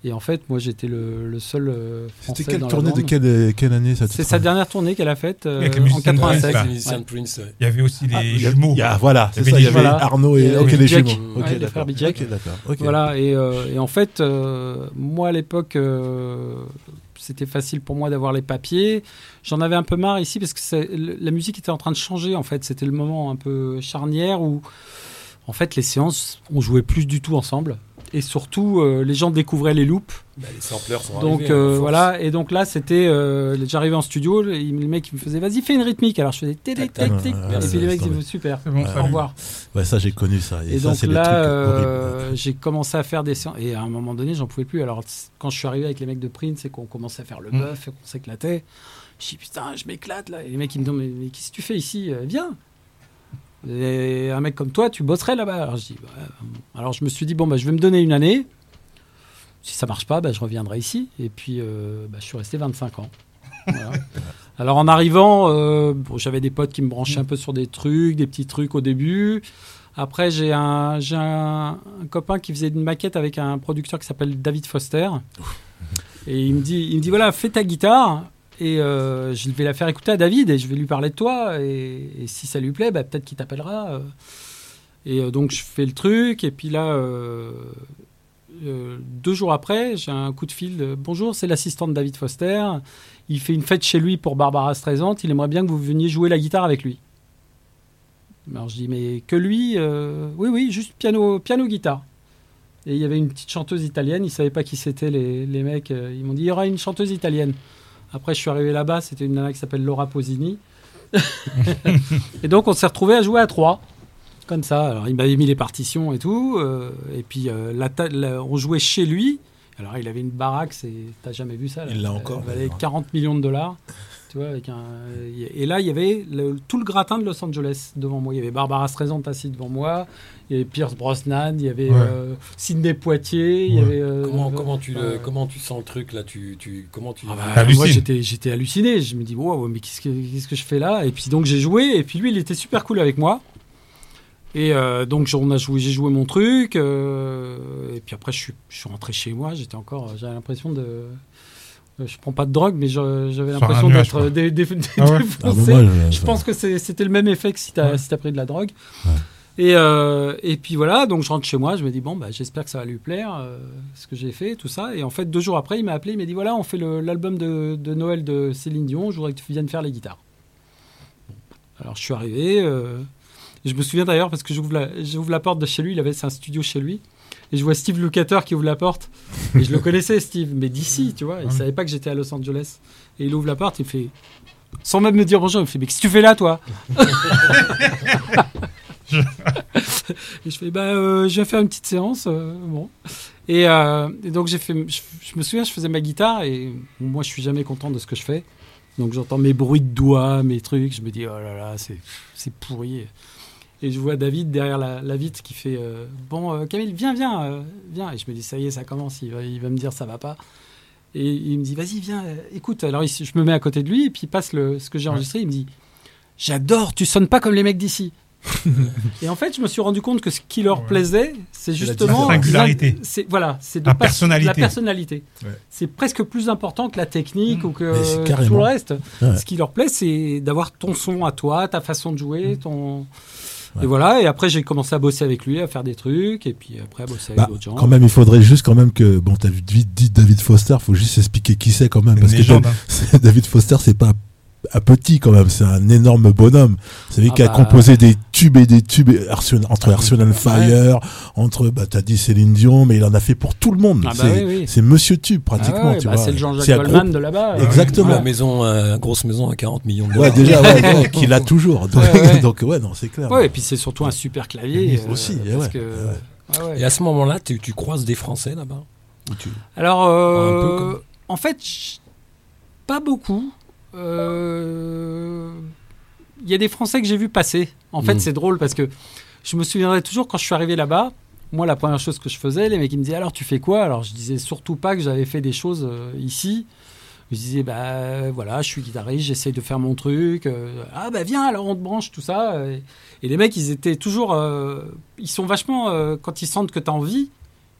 Et en fait, moi, j'étais le, le seul euh, français C'était quelle dans la tournée de bande. quelle, quelle année ça C'est sa dernière tournée qu'elle a faite euh, Avec les en musiciens de quatre-vingt-sept. Prince, là. Les musiciens Ouais. de Prince. ouais. Il y avait aussi les Ah, il y a- jumeaux. il y a- voilà, Il y c'est avait ça. Il y des- avait voilà. Arnaud et Il y ok, avait les Jack. jumeaux. Ouais, Ok, les d'accord. frères Bijek. Ok, d'accord. Ok. Voilà, et, euh, et en fait, euh, moi à l'époque, euh, c'était facile pour moi d'avoir les papiers. J'en avais un peu marre ici parce que c'est- le- la musique était en train de changer. En fait, c'était le moment un peu charnière où, en fait, les séances, on jouait plus du tout ensemble. Et surtout, euh, les gens découvraient les loops. Bah, les sampleurs sont Donc arrivés. hein, euh, à force. voilà, et donc là, c'était. euh, J'arrivais en studio, le le mec il me faisait vas-y, fais une rythmique. Alors je faisais tic tic Tac, tic. tac. Et Ouais, puis les ouais, mecs ouais. ils me super. C'est bon, Ouais. Au salut. revoir. Ouais, ça j'ai connu ça. Et, Et ça donc c'est des là, trucs euh, horribles. j'ai commencé à faire des séances. Et à un moment donné, j'en pouvais plus. Alors, c- quand je suis arrivé avec les mecs de Prince et qu'on commençait à faire le Mm. bœuf et qu'on s'éclatait, je dis putain, je m'éclate là. Et les mecs, ils me disent mais, mais qu'est-ce que tu fais ici Euh, Viens. Et un mec comme toi, tu bosserais là-bas. Alors, je dis, bah, alors je me suis dit bon, bah, je vais me donner une année. Si ça marche pas, bah, je reviendrai ici. Et puis, euh, bah, je suis resté vingt-cinq ans. Voilà. Alors en arrivant, euh, bon, j'avais des potes qui me branchaient un peu sur des trucs, des petits trucs au début. Après, j'ai un, j'ai un, un copain qui faisait une maquette avec un producteur qui s'appelle David Foster. Et il me dit, il me dit voilà, fais ta guitare et euh, je vais la faire écouter à David et je vais lui parler de toi. Et, et si ça lui plaît, bah, peut-être qu'il t'appellera. euh. Et euh, donc, je fais le truc. Et puis là, euh, euh, deux jours après, j'ai un coup de fil. de, Bonjour, c'est l'assistant de David Foster. Il fait une fête chez lui pour Barbara Streisand. Il aimerait bien que vous veniez jouer la guitare avec lui. Alors je dis, mais que lui euh, Oui, oui, juste piano, piano, guitare. Et il y avait une petite chanteuse italienne. Ils ne savaient pas qui c'était, les, les mecs. euh, Ils m'ont dit, il y aura une chanteuse italienne. Après, je suis arrivé là-bas. C'était une nana qui s'appelle Laura Posini. Et donc, on s'est retrouvés à jouer à trois. Comme ça. Alors, il m'avait mis les partitions et tout. euh, et puis, euh, la ta- la- on jouait chez lui. Alors, il avait une baraque. C'est... T'as jamais vu ça là Il l'a encore, Elle valait d'ailleurs. quarante millions de dollars. Tu vois, avec un... Et là, il y avait le- tout le gratin de Los Angeles devant moi. Il y avait Barbara Streisand assise devant moi. Il y avait Pierce Brosnan. Il y avait Ouais. euh, Sidney Poitier. Il y Ouais. avait, euh, Comment, euh, comment, tu le, euh, comment tu sens le truc là tu, tu, comment tu... ah bah, T'hallucines. moi, j'étais, j'étais halluciné. Je me dis, wow, mais qu'est-ce que, qu'est-ce que je fais là Et puis, donc, j'ai joué. Et puis, lui, il était super cool avec moi. Et euh, donc, on a joué, j'ai joué mon truc. euh, et puis après, je suis, je suis rentré chez moi. J'étais encore, j'avais l'impression de. euh, Je prends pas de drogue, mais je- j'avais Sur l'impression un nuage, d'être quoi. dé- dé- dé- Ah ouais Ah, bah, défoncé. moi, Je pense que c'est- c'était le même effet que si tu as Ouais. si t'as pris de la drogue. Ouais. Et, euh, et puis voilà, donc je rentre chez moi, je me dis, bon, bah, j'espère que ça va lui plaire, euh, ce que j'ai fait, tout ça. Et en fait, deux jours après, il m'a appelé, il m'a dit, voilà, on fait le- l'album de, de Noël de Céline Dion, je voudrais que tu viennes faire les guitares. Bon. Alors je suis arrivé, euh, je me souviens d'ailleurs, parce que j'ouvre la, j'ouvre la porte de chez lui, il avait c'est un studio chez lui, et je vois Steve Lukather qui ouvre la porte. Et je le connaissais, Steve, mais d'ici, tu vois, il Ouais. savait pas que j'étais à Los Angeles. Et il ouvre la porte, il me fait, sans même me dire bonjour, il me fait, mais qu'est-ce que tu fais là, toi Et je fais, bah, euh, je vais faire une petite séance. euh, bon. Et, euh, et donc, j'ai fait, je, je me souviens, je faisais ma guitare et moi, je suis jamais content de ce que je fais. Donc, j'entends mes bruits de doigts, mes trucs. Je me dis, oh là là, c'est, c'est pourri. Et je vois David derrière la, la vitre qui fait, euh, bon, euh, Camille, viens, viens, euh, viens. Et je me dis, ça y est, ça commence. Il va, il va me dire, ça va pas. Et il me dit, vas-y, viens, euh, écoute. Alors, il- je me mets à côté de lui et puis il passe le, ce que j'ai enregistré. Il me dit, j'adore, tu sonnes pas comme les mecs d'ici. Et en fait, je me suis rendu compte que ce qui leur Ouais. plaisait, c'est justement La singularité. C'est voilà, c'est de La pas- personnalité. La personnalité. Ouais. C'est presque plus important que la technique Mmh. ou que Mais c'est tout carrément. le reste. Ouais. Ce qui leur plaît, c'est d'avoir ton son à toi, ta façon de jouer, ton. Ouais. Et voilà. Et après, j'ai commencé à bosser avec lui, à faire des trucs, et puis après à bosser avec Bah, d'autres gens. quand même, il faudrait juste quand même que bon, t'as vite dit David Foster, faut juste expliquer qui c'est quand même, Une parce que légende, David- hein. c'est- David Foster, c'est pas un petit quand même, c'est un énorme bonhomme. C'est lui Ah qui a bah. composé des tubes et des tubes Arsenal- entre Arsenal and Fire, entre bah t'as dit Céline Dion, mais il en a fait pour tout le monde. Ah bah c'est, oui, oui. c'est Monsieur Tube Ah pratiquement, ouais, tu bah, vois. c'est le Jean-Jacques C'est un Goldman gros- de là-bas. Exactement. La maison, euh, grosse maison à quarante millions de Ouais, dollars. déjà, ouais, ouais, qu'il a toujours. Donc, Ouais, ouais. donc, ouais, non, c'est clair. Ouais, et puis c'est surtout un super clavier. Oui, aussi, euh, ouais, parce ouais. que- Ouais. Ah ouais. Et à ce moment-là, tu, tu croises des Français là-bas Ou tu- Alors, Un peu euh, comme- en fait, j- pas beaucoup. Euh, Il y a des Français que j'ai vus passer. En fait, Mm. c'est drôle parce que je me souviendrai toujours quand je suis arrivé là-bas. Moi, la première chose que je faisais, les mecs ils me disaient alors tu fais quoi? Alors je disais surtout pas que j'avais fait des choses euh, ici. Je disais bah voilà, je suis guitariste, j'essaye de faire mon truc. euh, ah bah viens, alors on te branche tout ça. Et, et les mecs ils étaient toujours, euh, ils sont vachement euh, quand ils sentent que t'as envie.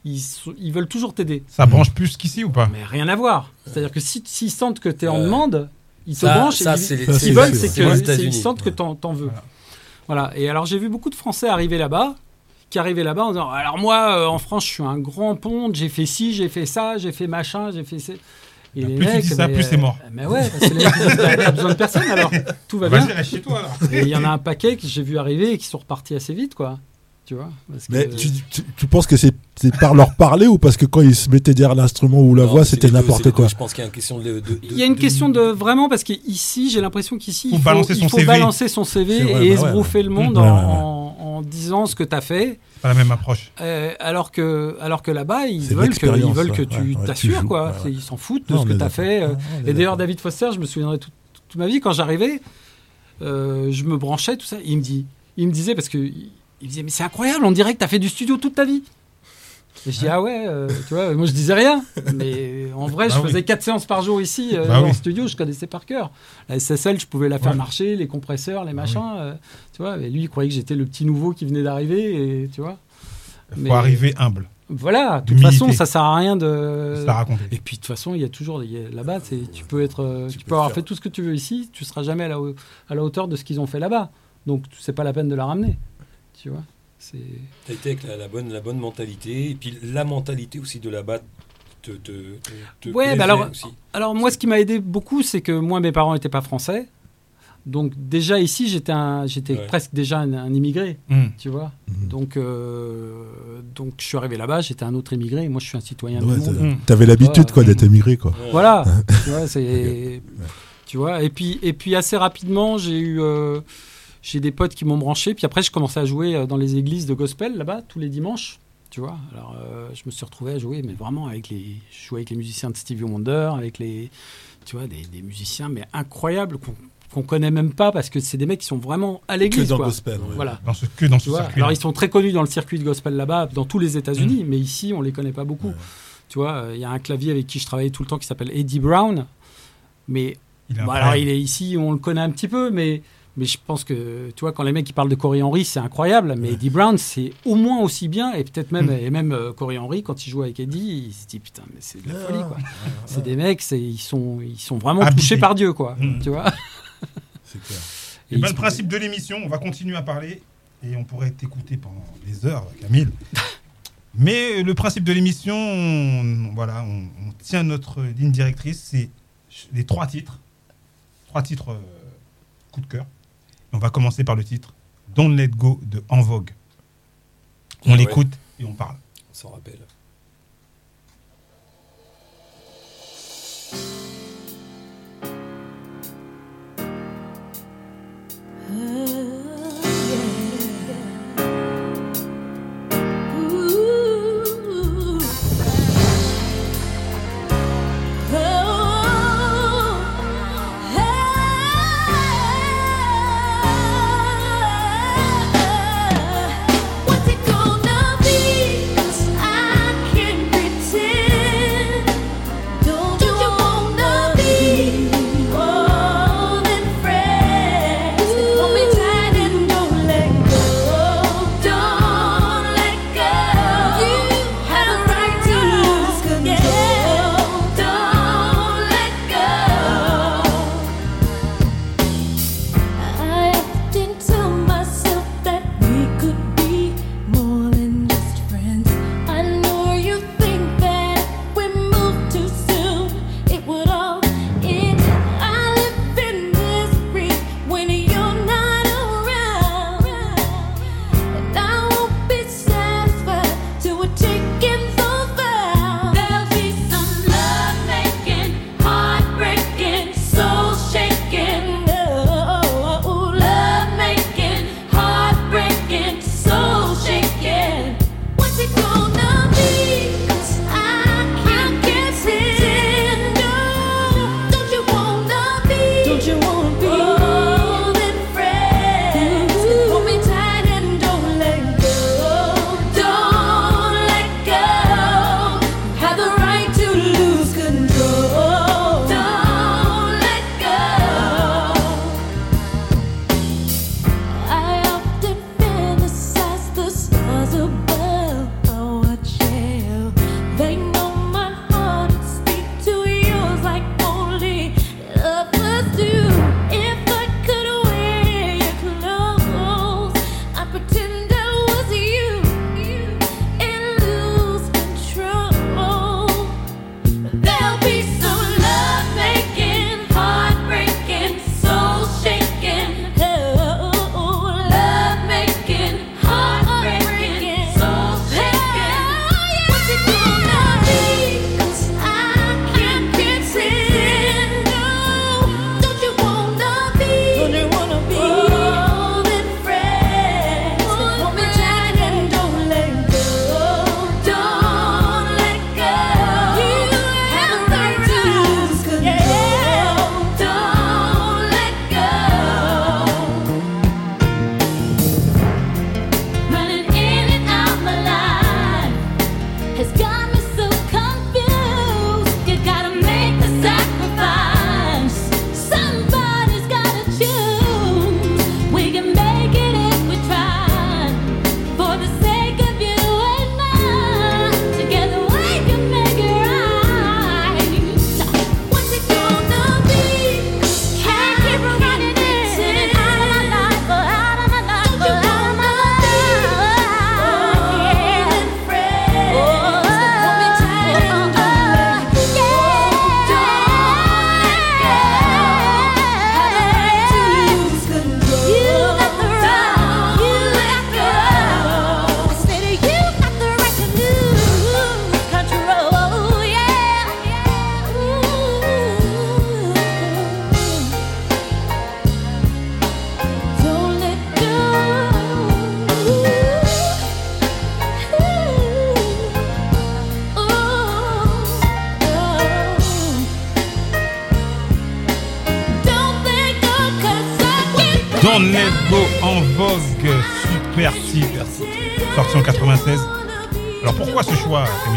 ils, sont- ils veulent toujours t'aider. Ça branche plus qu'ici ou pas? Mais rien à voir. C'est-à-dire que si, s'ils sentent que tu es en Ouais. demande, ils te Ça, branchent. ça, et c'est ils- les- ce c'est- qu'ils veulent, c'est- c'est c'est aux que- c'est- États-Unis. ils sentent que t'en, t'en veux. Voilà. Et alors, j'ai vu beaucoup de Français arriver là-bas, qui arrivaient là-bas en disant alors moi, euh, en France, je suis un grand ponte, j'ai fait ci, j'ai fait ça, j'ai fait machin, j'ai fait ça. Et Bah, les plus tu mecs, dis ça, mais, plus c'est mort. euh, Mais ouais, c'est les mecs qui disent t'as t'as besoin de personne alors. Tout va bien. Vas-y, reste chez toi alors. Et il y en a un paquet que j'ai vu arriver et qui sont repartis assez vite, quoi. Tu vois parce que- Mais tu, tu, tu penses que c'est c'est par leur parler ou parce que quand ils se mettaient derrière l'instrument ou la Non, voix, c'est c'était les deux, c'est n'importe les quoi. deux. Je pense qu'il y a une question de. de- de- Il y a une de- question de vraiment parce qu'ici, j'ai l'impression qu'ici, Faut il faut, balancer il son faut C V. balancer son C V C'est vrai, et bah ouais, esbrouffer le monde Ouais, en, ouais, ouais. en- en disant ce que tu as fait. Pas la même approche. Euh, alors que, alors que là-bas, ils C'est de veulent que, ils l'expérience, veulent que ouais, tu ouais, ouais, t'assures, tu joues, quoi. ouais, ouais. C'est- Ils s'en foutent de Non, ce on que est tu as d'accord. fait. euh. Ouais, on est Et d'ailleurs, d'accord. David Foster, je me souviendrai toute, toute ma vie, quand j'arrivais, euh, je me branchais, tout ça. Il me, dit, il me disait, parce que il me disait, mais c'est incroyable, on dirait que tu as fait du studio toute ta vie. Et je dis, ah ouais, euh, tu vois, moi je disais rien. Mais en vrai, Bah je oui. faisais quatre séances par jour ici, euh, Bah dans le oui. studio, je connaissais par cœur. La S S L, je pouvais la faire Ouais. marcher, les compresseurs, les Bah machins. euh, tu vois, et lui, il croyait que j'étais le petit nouveau qui venait d'arriver, et tu vois. Il Mais- faut arriver humble. Voilà, de toute D'humilité. façon, ça sert à rien de. C'est à raconter. Et puis de toute façon, il y a toujours il y a- là-bas, c'est- tu peux être, euh, tu, Tu peux, peux avoir faire. fait tout ce que tu veux ici, tu seras jamais à la, hau- à la hauteur de ce qu'ils ont fait là-bas. Donc c'est pas la peine de la ramener, tu vois. C'est T'as été avec la, la bonne, la bonne mentalité, et puis la mentalité aussi de là-bas te, te, te, te Ouais, plaisait bah alors- aussi. Alors moi, ce qui m'a aidé beaucoup, c'est que moi, mes parents n'étaient pas français. Donc déjà ici, j'étais un, j'étais Ouais. presque déjà un, un immigré, Hum. tu vois. Mhm. Donc euh, donc je suis arrivé là-bas, j'étais un autre immigré. Et moi, je suis un citoyen Ouais, du monde. Hum. T'avais l'habitude Ouais. quoi d'être émigré quoi. Ouais. Voilà, tu vois, c'est, tu vois. Et puis et puis assez rapidement, j'ai eu euh, j'ai des potes qui m'ont branché. Puis après, je commençais à jouer euh, dans les églises de gospel là-bas tous les dimanches. Tu vois, alors euh, je me suis retrouvé à jouer, mais vraiment avec les, je jouais avec les musiciens de Stevie Wonder, avec les, tu vois, des, des musiciens mais incroyables qu'on qu'on connaît même pas parce que c'est des mecs qui sont vraiment à l'église, quoi. gospel. ouais. Voilà. Dans ce, que dans Tu ce vois, circuit. alors ils sont très connus dans le circuit de gospel là-bas, dans tous les États-Unis, mais ici on les connaît pas beaucoup. Ouais. Tu vois, il y a un clavier avec qui je travaillais tout le temps qui s'appelle Eddie Brown, mais Il est bon, incroyable. alors il est ici, on le connaît un petit peu, mais mais je pense que tu vois quand les mecs qui parlent de Corey Henry, c'est incroyable, mais Eddie Brown c'est au moins aussi bien et peut-être même Mm. et même euh, Corey Henry quand il joue avec Eddie, il se dit putain mais c'est de la Ah. folie quoi. C'est des mecs, c'est ils sont ils sont vraiment Habitués. touchés par Dieu quoi, Mm. tu vois. C'est clair. Et Et ben, ils le sont- principe de l'émission, on va continuer à parler et on pourrait t'écouter pendant des heures, Camille. Mais le principe de l'émission, on, voilà, on, on tient notre ligne directrice, c'est les trois titres, trois titres euh, coup de cœur. On va commencer par le titre Don't Let Go de En Vogue. On Ah ouais. l'écoute et on parle. On s'en rappelle. What's it gonna be? 'Cause I Don't Let Go en vogue, super titre, sorti en quatre-vingt-seize. Alors pourquoi ce choix, Camille?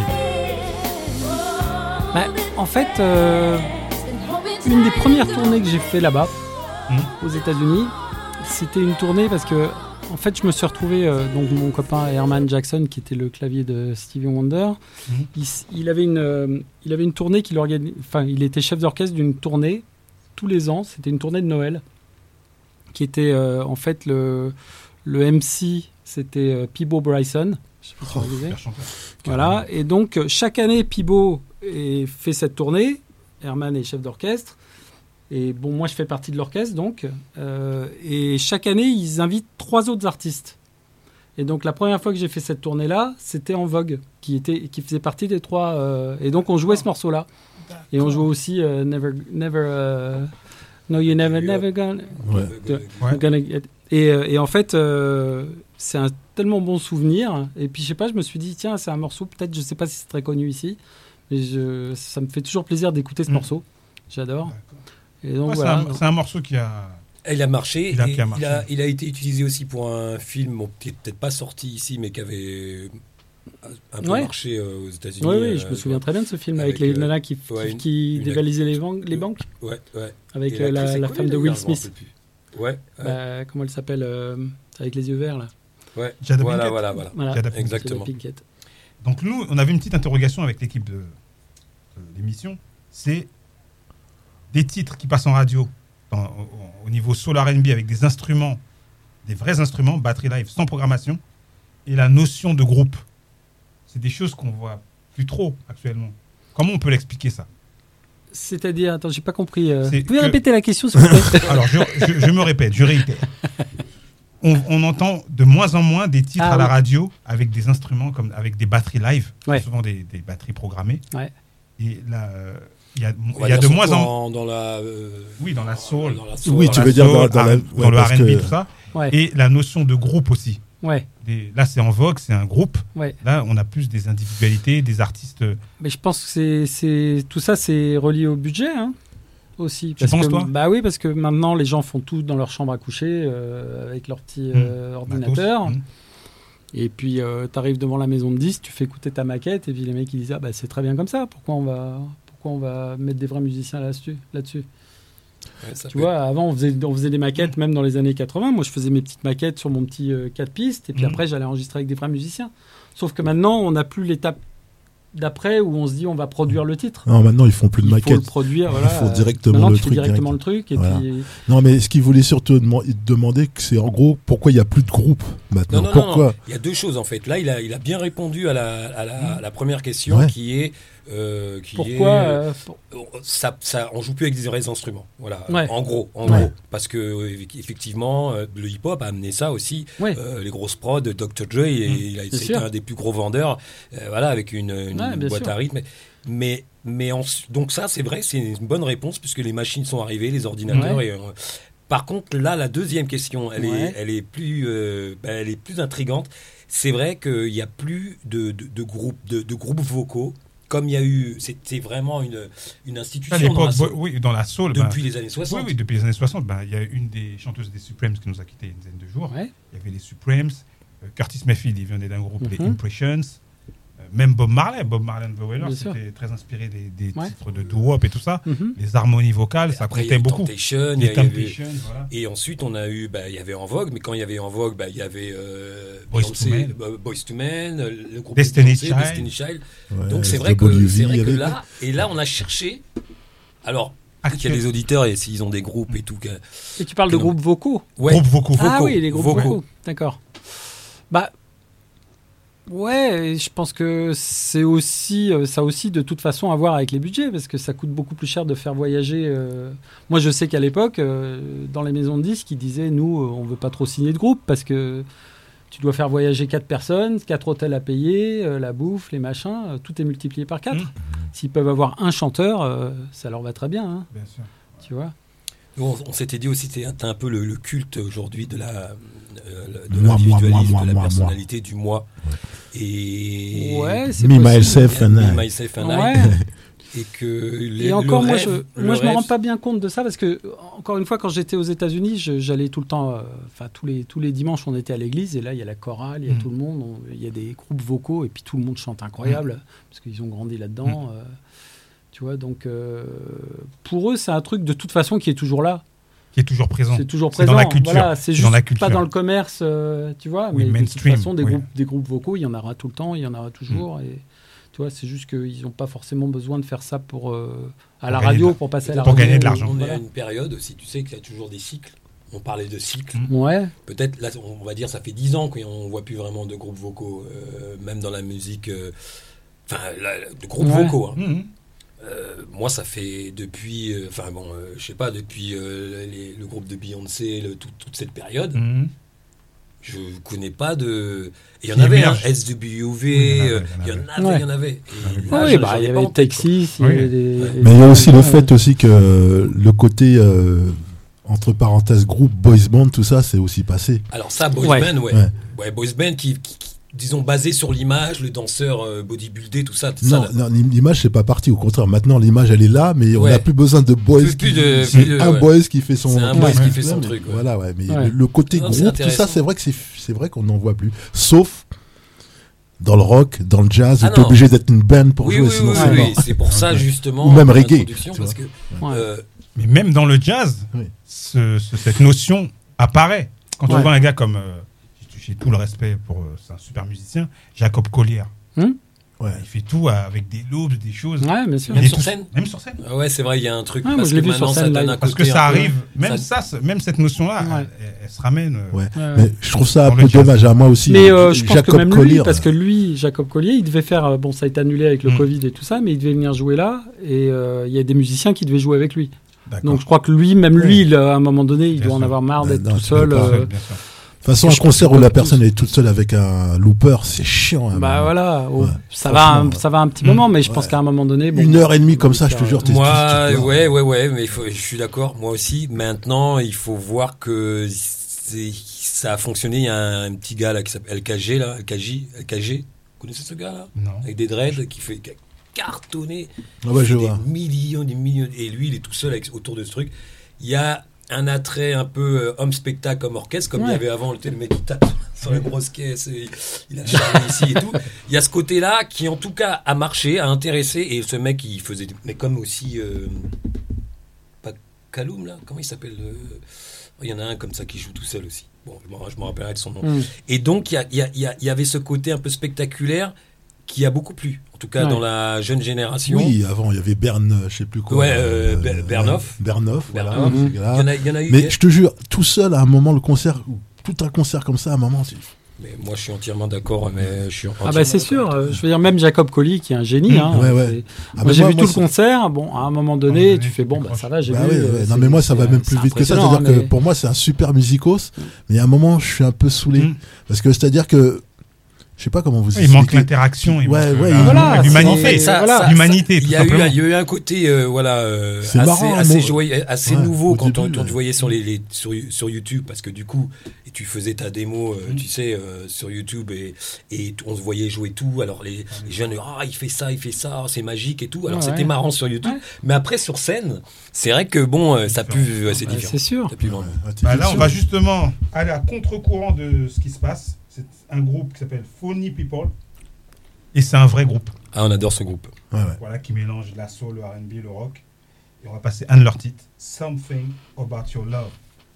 Bah, en fait, euh, une des premières tournées que j'ai fait là-bas, Mmh. aux États-Unis, c'était une tournée parce que, en fait, je me suis retrouvé, euh, donc mon copain Herman Jackson, qui était le clavier de Stevie Wonder, Mmh. il, s- il avait une, euh, il avait une tournée qu'il organise, enfin, il était chef d'orchestre d'une tournée tous les ans. C'était une tournée de Noël, qui était euh, en fait le, le M C, c'était euh, Peabo Bryson. Je sais pas si vous voyez. Super chanteur. Voilà, et donc euh, chaque année, Peabo est- fait cette tournée. Herman est chef d'orchestre. Et bon, moi, je fais partie de l'orchestre, donc. Euh, et chaque année, ils invitent trois autres artistes. Et donc, la première fois que j'ai fait cette tournée-là, c'était En Vogue, qui, était, qui faisait partie des trois. euh, et donc, on jouait ce morceau-là. Et on jouait aussi euh, Never. never euh, no, you never, never gonna. Ouais. Ouais. gonna get- Et, euh, et en fait, euh, c'est un tellement bon souvenir. Et puis, je sais pas, je me suis dit, tiens, c'est un morceau, peut-être, je sais pas si c'est très connu ici, mais je, ça me fait toujours plaisir d'écouter ce Mm. morceau. J'adore. Et donc, Ouais, c'est voilà. un- c'est un, morceau qui a. Il a marché. Il a- et qui a marché. Il, a, il a été utilisé aussi pour un film bon, qui n'est peut-être pas sorti ici, mais qui avait un peu Ouais. marché euh, aux États-Unis. Oui, oui, euh, je me souviens très bien de ce film avec, avec, les euh, nanas qui, ouais, qui, une- qui une- dévalisaient les, banques, les banques, Ouais, ouais. avec Et euh, la, l'actrice est la connue, femme de d'ailleurs, Will je m'en Smith. rappelle plus. Ouais, ouais. Bah, comment elle s'appelle euh, avec les yeux verts là. ouais. Jada Voilà, Pinkett. voilà, voilà. Voilà, Jada Pinkett. Exactement. Jada Pinkett. Donc nous, on avait une petite interrogation avec l'équipe de, de l'émission. C'est des titres qui passent en radio dans- au, au niveau soul R and B avec des instruments, des vrais instruments, batterie live sans programmation, et la notion de groupe. C'est des choses qu'on voit plus trop actuellement. Comment on peut l'expliquer ça? C'est-à-dire, attends, j'ai pas compris. euh, C'est Vous pouvez que- répéter la question s'il vous plaît? Alors je, je- je me répète, je réitère. On, on entend de moins en moins des titres Ah à la oui. radio avec des instruments comme avec des batteries live, Ouais. souvent des, des batteries programmées. Ouais. Et là, euh, il y a, On il va y a dire de moins surtout en en dans la euh, oui dans la soul, dans la soul, Oui, dans tu la veux dire soul, dans- dans la- R- ouais, dans le parce R and B que- tout ça. Ouais, Et la notion de groupe aussi. ouais, Des- là, c'est en vogue, c'est un groupe. ouais. Là, on a plus des individualités, des artistes. Mais je pense que c'est, c'est tout ça, c'est relié au budget, hein, aussi. Parce penses, que, toi Bah oui, parce que maintenant, les gens font tout dans leur chambre à coucher euh, avec leur petit euh, Matos. ordinateur. Mmh. Et puis, tu arrives devant la maison de disques, tu fais écouter ta maquette, et puis les mecs ils disent ah bah c'est très bien comme ça. Pourquoi on va, pourquoi on va mettre des vrais musiciens là-dessus, là-dessus. ouais, ça Tu peut- vois, avant on faisait, on faisait des maquettes, même dans les années quatre-vingts. Moi, je faisais mes petites maquettes sur mon petit euh, quatre pistes, et puis Mhm. après j'allais enregistrer avec des vrais musiciens. Sauf que maintenant, on n'a plus l'étape d'après où on se dit on va produire le titre. Non, maintenant ils font plus de Il faut le maquettes. produire. Ils Voilà. font euh, directement maintenant, le tu fais truc, directement le truc, et Voilà. puis Non, mais ce qu'ils voulaient surtout deman- demander, que c'est en gros pourquoi il n'y a plus de groupe maintenant. Non, non, non, pourquoi non. Il y a deux choses en fait. Là, il a, il a bien répondu à la, à la, à la première question Ouais. qui est. euh, qui pourquoi est, euh, pour- ça, ça, on joue plus avec des vrais instruments. Voilà. Ouais. En gros, en Ouais. gros. Parce que, euh, effectivement, euh, le hip-hop a amené ça aussi. Ouais. Euh, les grosses prods, docteur Dre, et il a Bien été sûr. un des plus gros vendeurs, euh, voilà, avec une, une Ouais, bien boîte sûr. à rythme. Mais, mais en- donc ça, c'est vrai, c'est une bonne réponse puisque les machines sont arrivées, les ordinateurs. Ouais. Et, euh, par contre, là, la deuxième question, elle Ouais. est, elle est plus, euh, ben, elle est plus intrigante. C'est vrai qu'il n'y a plus de, de, de groupes, de, de groupes vocaux. Comme il y a eu, c'était vraiment une, une À institution dans l'époque, la soul, oui, dans la soul. ben, depuis les années soixante. oui, oui, depuis les années soixante, ben, il y a une des chanteuses des Supremes qui nous a quittés il y a une dizaine de jours. Ouais. Il y avait les Supremes. euh, Curtis Mayfield, il venait d'un groupe, les Mhm. Impressions. Euh, même Bob Marley, Bob Marley and the Wailers, Bien sûr. c'était très inspiré des, des Ouais. titres de doo-wop et tout ça. Mhm. Les harmonies vocales, ça Après, il y a comptait eu beaucoup. Temptation, il y Les a- il y avait- Temptations, voilà. Et ensuite, on a eu, bah, il y avait En Vogue, mais quand il y avait En Vogue, bah, il y avait euh, Boyz Beyoncé, two Men. euh, Boyz two Men, euh, le groupe Destiny Beyoncé, Child. Destiny Child. Ouais, Donc c'est vrai que, W V, c'est vrai il y que avait- là, et là, on a cherché. Alors, peut-être qu'il y a Actuel- des auditeurs et s'ils ont des groupes et tout. que- Et tu parles Que de non. groupes vocaux. Ouais. Groupes vocaux. Ah Vocaux. oui, les groupes Vocaux. vocaux. D'accord. Bah ouais, je pense que c'est aussi euh, ça a aussi de toute façon à voir avec les budgets parce que ça coûte beaucoup plus cher de faire voyager. euh. Moi, je sais qu'à l'époque, euh, dans les maisons de disques, ils disaient nous, euh, on veut pas trop signer de groupe parce que tu dois faire voyager quatre personnes, quatre hôtels à payer, euh, la bouffe, les machins, euh, tout est multiplié par quatre. Mmh. S'ils peuvent avoir un chanteur, euh, ça leur va très bien, hein, Bien sûr. tu vois. Nous, On, on s'était dit aussi, t'es un peu le, le culte aujourd'hui de la euh, de Moi, moi, l'individualisme, moi, de la moi, personnalité du moi. Et Ouais, c'est Me, possible. myself and Me, I. myself and I. Ouais. et que les, Et encore, le moi, rêve, je, le moi, je me rêve- rends pas bien compte de ça parce que, encore une fois, quand j'étais aux États-Unis, je- j'allais tout le temps, euh, enfin tous les tous les dimanches, on était à l'église et là, il y a la chorale, il y a Mm. tout le monde, on- il y a des groupes vocaux et puis tout le monde chante incroyable parce qu'ils ont grandi là-dedans. euh, tu vois, donc euh, pour eux, c'est un truc de toute façon qui est toujours là. Qui est toujours présent. C'est toujours C'est présent. dans la culture. Voilà, c'est C'est juste dans la pas culture. dans le commerce, euh, tu vois. Oui, mais de toute mainstream, façon, des, oui. groupes, des groupes vocaux, il y en aura tout le temps, il y en aura toujours. Et tu vois, c'est juste qu'ils n'ont pas forcément besoin de faire ça pour, euh, à Pour la gagner radio, de la- pour passer à la pour radio. gagner de l'argent. On est Voilà. à une période aussi, tu sais qu'il y a toujours des cycles. On parlait de cycles. Mm. Ouais, Peut-être, là, on va dire, ça fait dix ans qu'on ne voit plus vraiment de groupes vocaux, euh, même dans la musique. euh, Enfin, la- la- de groupes Ouais. vocaux. hein. Mhm. Euh, moi, ça fait depuis, euh, enfin bon, euh, je sais pas, depuis euh, les- le groupe de Beyoncé, le- tout- toute cette période, Mhm. je connais pas de. Et il y en Qui avait, hein, émerge. S W V, Oui, il y en euh, avait, il y en il y avait, Ouais. il y en avait. Et Oui, là, oui, je- bah, j'en il y ai pas avait en tête, quoi. Texas, il y Oui. avait des- Ouais. des- Mais il y a aussi le Ouais. fait aussi que le côté, euh, entre parenthèses, groupe, boys band, tout ça, c'est aussi passé. Alors ça, boys Ouais. band, ouais. Ouais. Ouais, boys band qui, qui- qui, disons, basé sur l'image, le danseur euh, bodybuildé, tout ça. tout Non, ça, là. non, l'image, c'est pas parti. Au contraire, maintenant, l'image, elle est là, mais on Ouais. n'a plus besoin de boys. Plus- plus qui- de- c'est plus de- un ouais. boys qui fait son. C'est un boys qui Ouais, fait son mais- truc, ouais. Voilà, ouais. Mais Ouais. le, le côté Non, c'est groupe, tout ça, intéressant. c'est vrai que c'est, c'est vrai qu'on n'en voit plus. Sauf dans le rock, dans le jazz, Ah tu es non. obligé d'être une band pour Oui, jouer, oui, sinon oui, c'est oui, mort. c'est pour ça Ok. justement. Ou même en reggae, introduction, tu parce vois. que Ouais. euh, Mais même dans le jazz, Oui. ce- ce- cette notion apparaît. Quand on Ouais. voit un gars comme, euh, j'ai tout le respect pour, euh, c'est un super musicien, Jacob Collier. Hum Ouais. Il fait tout avec des loops, des choses. Ouais, bien sûr. Il Même est sur tout- scène Même sur scène. ah ouais, c'est vrai, il y a un truc Ouais, moi, parce je l'ai que vu sur maintenant ça scène donne live. un Parce que côté ça un peu- arrive, même ça- ça, même cette notion-là, Ouais. elle, elle se ramène. euh, Ouais. Ouais. Mais je trouve ça un Dans peu le jazz. dommage à moi aussi. Mais euh, je pense que Jacob même lui, Collier, parce que lui, Jacob Collier, il devait faire. euh, Bon, ça a été annulé avec le Mm. Covid et tout ça, mais il devait venir jouer là. Et euh, il y a des musiciens qui devaient jouer avec lui. D'accord. Donc je crois que lui, même lui, Oui. il, à un moment donné, il Bien doit en sûr. avoir marre Ben d'être non, tout tu seul. peux pas. euh, Bien sûr. De toute façon, Je un concert pense où la que personne tous- est toute seule avec un looper, c'est chiant. hein, Bah mais- voilà, oh, Ouais. ça, va un, Franchement, ça va un petit Mm. moment, mais je pense Ouais. qu'à un moment donné. Bon, Une heure et demie comme ça, je te faire, jure, t'es- Moi, tu- tu- tu- ouais, ouais, ouais, mais il faut- je suis d'accord, moi aussi. Maintenant, il faut voir que c'est- ça a fonctionné. Il y a un, un petit gars là qui s'appelle L K G, là, L K J, L K G. Vous connaissez ce gars-là? Non. Avec des dreads qui fait qui a cartonné. Ah ouais, Il je fait vois. Des millions, des millions. Et lui, il est tout seul avec, autour de ce truc. Il y a un attrait un peu euh, homme spectacle comme orchestre, comme il y Ouais. avait avant, le le mec qui tape sur les grosses caisses, et il a charmé ici et tout. Il y a ce côté-là qui, en tout cas, a marché, a intéressé, et ce mec, il faisait, mais comme aussi, euh, pas Kaloum, là, comment il s'appelle euh, il y en a un comme ça qui joue tout seul aussi. Bon, je m'en- je me rappellerai de son nom. Mm. Et donc, il y, a- il y a- il y a- il y avait ce côté un peu spectaculaire qui a beaucoup plu, en tout cas Ouais. dans la jeune génération. Oui, avant, il y avait Bern, euh, je sais plus quoi. Ouais, euh, Ber- Bernhoff. Bernhoff, voilà. Bernhoff. ce Il gars-là. y en a, il y en a eu. Mais je te jure, tout seul, à un moment, le concert, tout un concert comme ça, à un moment, c'est- Mais moi, je suis entièrement d'accord. Mais je suis Ah bah c'est sûr, euh, je veux dire même Jacob Collier qui est un génie. Mmh. Hein, Ouais, ouais. c'est- Ah, moi mais j'ai moi, vu moi, tout le c'est- concert, bon à un moment Ah, donné oui, tu fais bon bah accroche. ça va, j'ai Bah vu. ouais, euh, ouais. c'est- Non mais moi ça va c'est- même c'est plus vite que ça, impressionnant, c'est-à-dire hein, que mais- pour moi c'est un super musicos, mais à un moment je suis un peu saoulé Mm. parce que c'est-à-dire que je sais pas comment vous Il manque expliquer. l'interaction, il Ouais, manque ouais, la- il- Voilà, l'humanité. c'est- voilà. L'humanité, Il tout y, a eu, simplement. un- il y a eu un côté euh, voilà, euh, C'est assez, marrant, assez, moi. joyeux, assez Ouais, nouveau au quand on, début, on ouais. te voyait sur, les, les- sur, sur YouTube, parce que du coup, et tu faisais ta démo, euh, Mm. tu sais, euh, sur YouTube, et, et t- on se voyait jouer tout. Alors les, les jeunes, ah, il fait ça, il fait ça, c'est magique et tout. Alors Ouais, c'était ouais. marrant sur YouTube. Ouais. Mais après, sur scène, c'est vrai que bon, euh, ça a pu, ouais, c'est Bah, différent. c'est sûr. Ça a pu Ouais, vendre. ouais, t'es Bah là, on sûr. va justement aller à contre-courant de ce qui se passe. C'est un groupe qui s'appelle Phony People. Et c'est un vrai groupe. Ah, on adore ce groupe. Ouais, ouais. Voilà, qui mélange la soul, le R and B, le rock. Et on va passer un de leurs titres, Something About Your Love.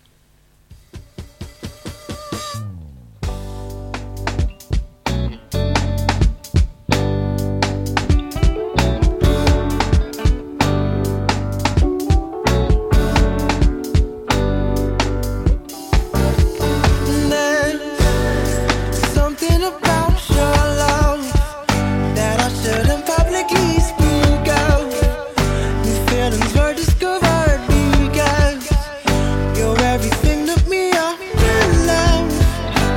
There's something about your love that I shouldn't publicly speak of. New feelings were discovered because you're everything to me. I'm in love.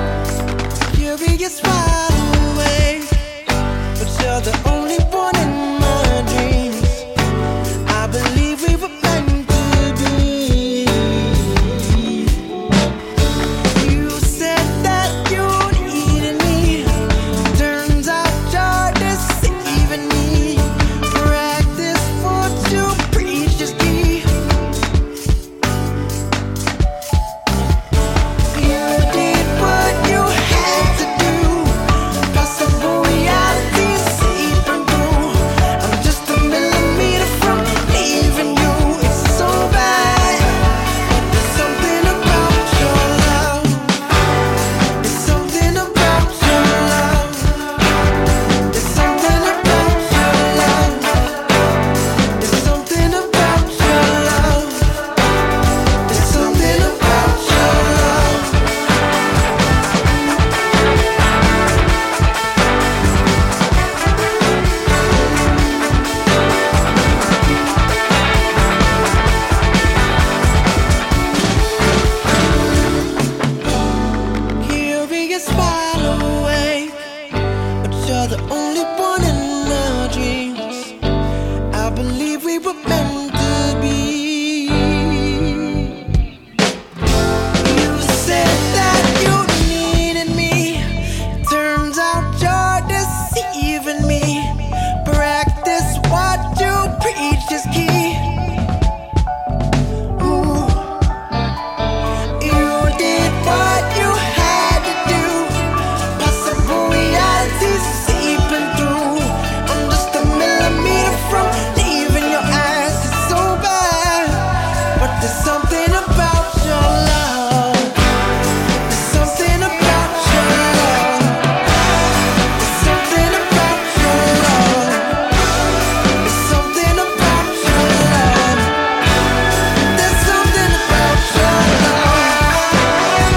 if we were meant to be. You said that you needed me. Turns out you're deceiving me. Practice what you preach is key. Ooh. You did what you had to do. Possible realities seeping through. I'm just a millimeter from leaving your eyes. It's so bad, but there's something about your love. There's something about your love. There's something about your love. There's something about your love. There's something about your love.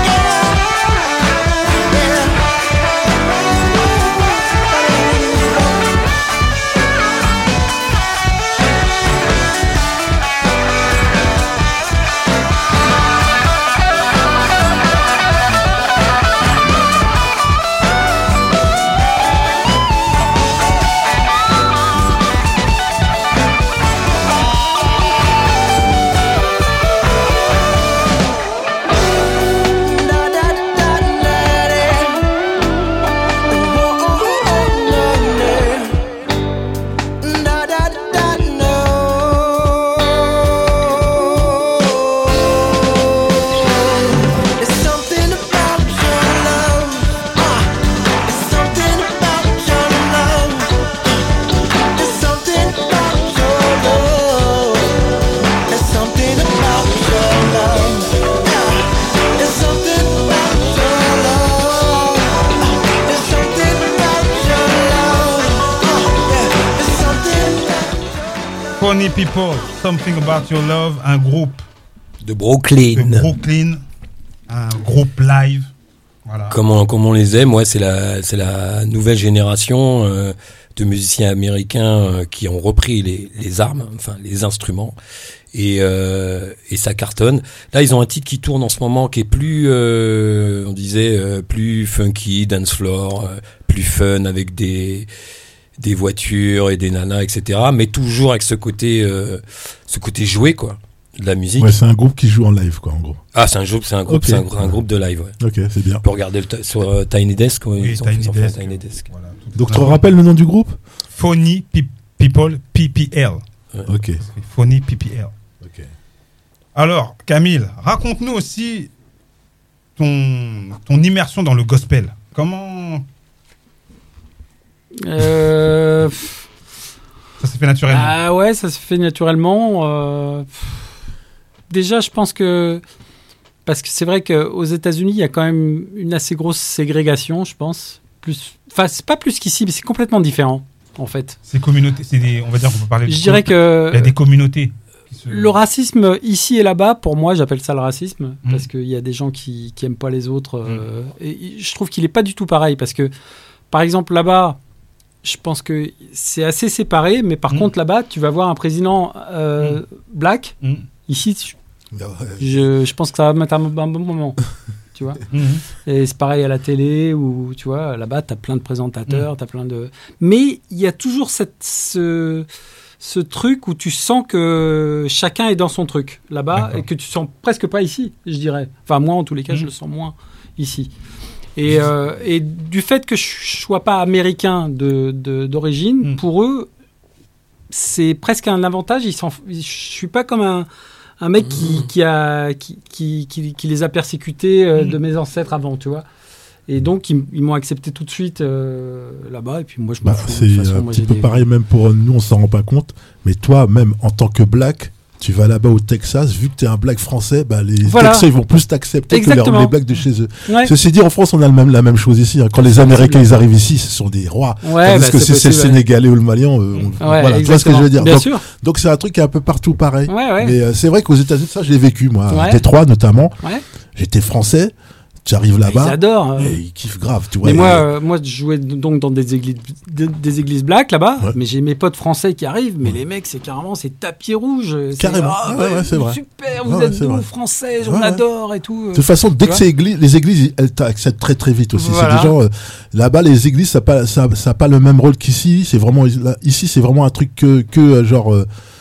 There's something about your love. There's something about your love. There's something about your love. There's something about your love. There's something about your love. There's something about your love. There's something about Funny People, Something About Your Love, un groupe De Brooklyn. de Brooklyn, un groupe live. Voilà. Comme on, comme on les aime, ouais, c'est la, c'est la nouvelle génération euh, de musiciens américains euh, qui ont repris les, les armes, enfin les instruments, et, euh, et ça cartonne. Là, ils ont un titre qui tourne en ce moment qui est plus, euh, on disait, euh, plus funky, dance floor, euh, plus fun avec des des voitures et des nanas, et cetera. Mais toujours avec ce côté, euh, ce côté joué, quoi, de la musique. Ouais, c'est un groupe qui joue en live, quoi, en gros. Ah, c'est un groupe, c'est un groupe, Ok. c'est un, gr- un groupe de live. Ouais. Ok, c'est bien. On peut regarder le t- sur euh, Tiny Desk. Ouais, Oui, ils ont- Tiny ils ont fait un Desk. Tiny Desk. Voilà, tout Donc, ça. tu te rappelles le nom du groupe? Funny Pe- People, P P L. Ok. Funny P P L. Ok. Alors, Camille, raconte-nous aussi ton, ton immersion dans le gospel. Comment Euh, ça s'est fait naturellement? Ah ouais, ça se fait naturellement. euh, Déjà, je pense que parce que c'est vrai qu'aux États-Unis, il y a quand même une assez grosse ségrégation, je pense. Plus, enfin, c'est pas plus qu'ici, mais c'est complètement différent, en fait. Ces communautés, c'est des, on va dire qu'on peut parler. de- Je dirais que il y a des communautés. qui se- le racisme ici et là-bas, pour moi, j'appelle ça le racisme, Mm. parce qu'il y a des gens qui qui aiment pas les autres. euh, et je trouve qu'il est pas du tout pareil, parce que, par exemple, là-bas, je pense que c'est assez séparé, mais par Mm. contre, là-bas, tu vas voir un président euh, black. Mm. Ici, je, je, je pense que ça va mettre un, un bon moment. Tu vois. Mhm. Et c'est pareil à la télé, où tu vois, là-bas, tu as plein de présentateurs, t'as plein de. Mais il y a toujours cette, ce, ce truc où tu sens que chacun est dans son truc là-bas D'accord. et que tu sens presque pas ici, je dirais. Enfin, moi, en tous les cas, Mhm. je le sens moins ici. Et, euh, et du fait que je sois pas américain de, de- d'origine, Mhm. pour eux, c'est presque un avantage. Ils s'en, je suis pas comme un, un mec qui, qui, a, qui, qui, qui, qui les a persécutés euh, Mhm. de mes ancêtres avant, tu vois. Et donc, ils, ils m'ont accepté tout de suite euh, là-bas. Et puis moi, je m'en Bah, fous. De c'est toute façon, un moi, petit j'ai peu des- pareil, même pour nous, on s'en rend pas compte. Mais toi, même en tant que black, tu vas là-bas au Texas, vu que tu es un black français, bah, les Voilà. Texans ils vont plus t'accepter que les, Exactement. les blacks de chez eux. Ouais. Ceci dit, en France, on a le même, la même chose ici. hein. Quand les C'est Américains possible. ils arrivent ici, ce sont des rois. Ouais, Tandis bah, que c'est si c'est le possible, ouais. Sénégalais ou le Malien, euh, on- Ouais, voilà, tu vois ce que je veux dire. Bien Donc, sûr. donc c'est un truc qui est un peu partout pareil. Ouais, ouais. Mais euh, c'est vrai qu'aux États-Unis, ça, je l'ai vécu, moi, à Ouais. Détroit notamment. Ouais. J'étais français, tu arrives Ils là-bas, adorent. euh. et ils kiffent grave, tu vois. Mais et- moi, euh, moi, je jouais donc dans des églises, des, des églises black là-bas. Ouais. Mais j'ai mes potes français qui arrivent. Mais les mecs, c'est carrément c'est tapis rouge. C'est, Carrément. ah, Ouais, ouais, c'est vrai. Super, Ouais, vous ouais, êtes c'est nous, vrai. français, Ouais, on ouais. adore et tout. De toute façon, dès Tu que vois c'est église, les églises, elles t'acceptent très très vite aussi. Voilà. C'est des gens euh, là-bas, les églises, ça n'a pas, ça, ça a pas le même rôle qu'ici. C'est vraiment là, ici, c'est vraiment un truc que, que euh, genre, euh,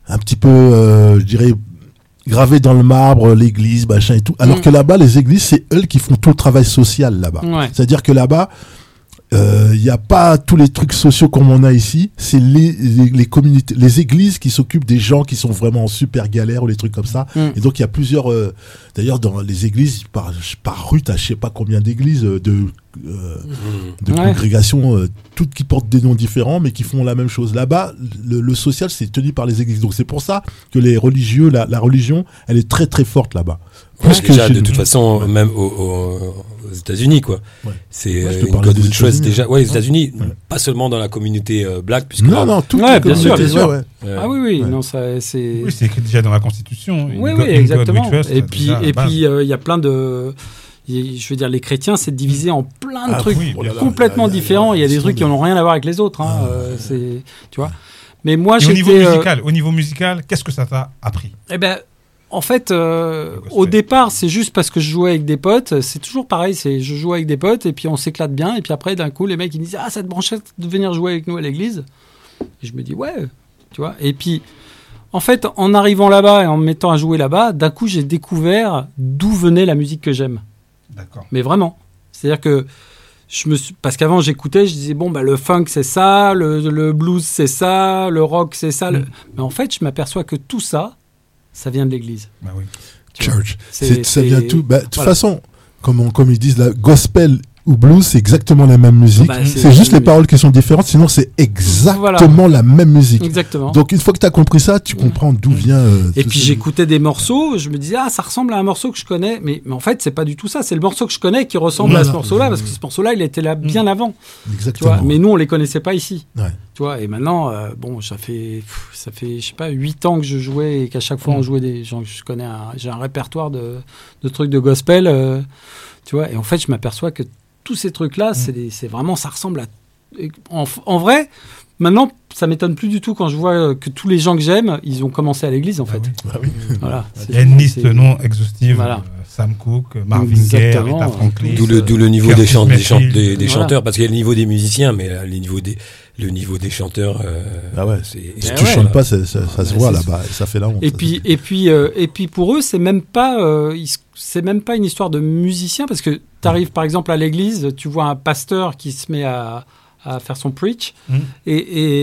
un petit peu, euh, je dirais, gravé dans le marbre, l'église, machin et tout. Alors Mm. que là-bas, les églises, c'est elles qui font tout le travail social là-bas. Ouais. C'est-à-dire que là-bas, il euh, n'y a pas tous les trucs sociaux comme on a ici. C'est les, les, les communautés, les églises qui s'occupent des gens qui sont vraiment en super galère ou les trucs comme ça. Mm. Et donc il y a plusieurs. Euh, d'ailleurs, dans les églises, par, par rue, t'as je sais pas combien d'églises euh, de euh, de Ouais. congrégations, euh, toutes qui portent des noms différents, mais qui font la même chose. Là-bas, le, le social, c'est tenu par les églises. Donc c'est pour ça que les religieux, la, la religion, elle est très très forte là-bas. Plus que Déjà, chez de nous. toute façon, même au- au- aux États-Unis, quoi. Ouais. C'est Ouais, je euh, te une parlais des bonne chose États-Unis. déjà. Ouais, les États-Unis, Ouais. pas seulement dans la communauté euh, black, puisque Non, non, tout. Ouais, bien sûr, bien sûr. Ouais, euh, Ah oui, oui, Ouais. non, ça, c'est. Oui, c'est écrit déjà dans la Constitution. Oui, In oui, God- in God exactement. we trust, Et puis, déjà, à la et base. puis, euh, il y a plein de. y- Je veux dire, les chrétiens, c'est divisé en plein de Ah trucs oui, oh là là, complètement il y a- il y a- différents. Il y a des ils trucs sont qui n'ont rien à voir avec les autres. Hein. Ah, euh, ouais. c'est, tu vois. Mais moi, Et au j'étais. niveau euh, musical, au niveau musical, qu'est-ce que ça t'a appris? Eh ben, en fait, euh, Le gospel. au départ, c'est juste parce que je jouais avec des potes. C'est toujours pareil. C'est je joue avec des potes et puis on s'éclate bien. Et puis après, d'un coup, les mecs ils me disent ah ça te brancherait de venir jouer avec nous à l'église. Et je me dis ouais, tu vois. Et puis, en fait, en arrivant là-bas et en me mettant à jouer là-bas, d'un coup, j'ai découvert d'où venait la musique que j'aime. D'accord. Mais vraiment, c'est-à-dire que je me suis parce qu'avant j'écoutais, je disais bon bah le funk c'est ça, le, le blues c'est ça, le rock c'est ça. le- Mm. Mais en fait, je m'aperçois que tout ça, ça vient de l'église. Bah oui. Tu vois. Church. C'est- C'est, ça vient c'est- tout. Bah, de toute voilà. façon, comme, on- comme ils disent, la gospel ou blues, c'est exactement la même musique. Bah, c'est, c'est- juste les oui. paroles qui sont différentes, sinon c'est exactement Voilà. la même musique. Exactement. Donc une fois que tu as compris ça, tu comprends d'où vient. euh, Et tout puis ce- j'écoutais des morceaux, je me disais ah ça ressemble à un morceau que je connais, mais, mais en fait c'est pas du tout ça, c'est le morceau que je connais qui ressemble à Voilà. ce morceau-là parce que ce morceau-là il était là bien avant, tu Exactement. vois. Mais nous on les connaissait pas ici, Ouais. tu vois. Et maintenant euh, bon ça fait pff, ça fait je sais pas huit ans que je jouais et qu'à chaque fois on jouait des gens je connais un, j'ai un répertoire de, de trucs de gospel, euh, tu vois. Et en fait je m'aperçois que tous ces trucs-là c'est des- c'est vraiment ça ressemble à en, en vrai. Maintenant, ça m'étonne plus du tout quand je vois que tous les gens que j'aime, ils ont commencé à l'église en fait. oui. Ah oui. Voilà. Il y a une liste c'est- non exhaustive. Voilà. euh, Sam Cooke, Marvin Gaye, Exactement. Aretha Franklin. D'où le, d'où le niveau Curtis des, chant- des, chant- Mayfield. des, des Voilà. chanteurs, parce qu'il y a le niveau des musiciens, mais euh, les niveaux des, le niveau des chanteurs, euh, Ah ouais. c'est. Si Eh tu ouais. chantes pas, ça, ça, ça se Ouais, voit c'est là-bas. Et ça fait la honte. Et ça, puis, c'est- et puis, euh, et puis pour eux, c'est même pas, euh, ils s- c'est même pas une histoire de musicien parce que tu arrives par exemple à l'église, tu vois un pasteur qui se met à, à faire son preach Mhm. et, et,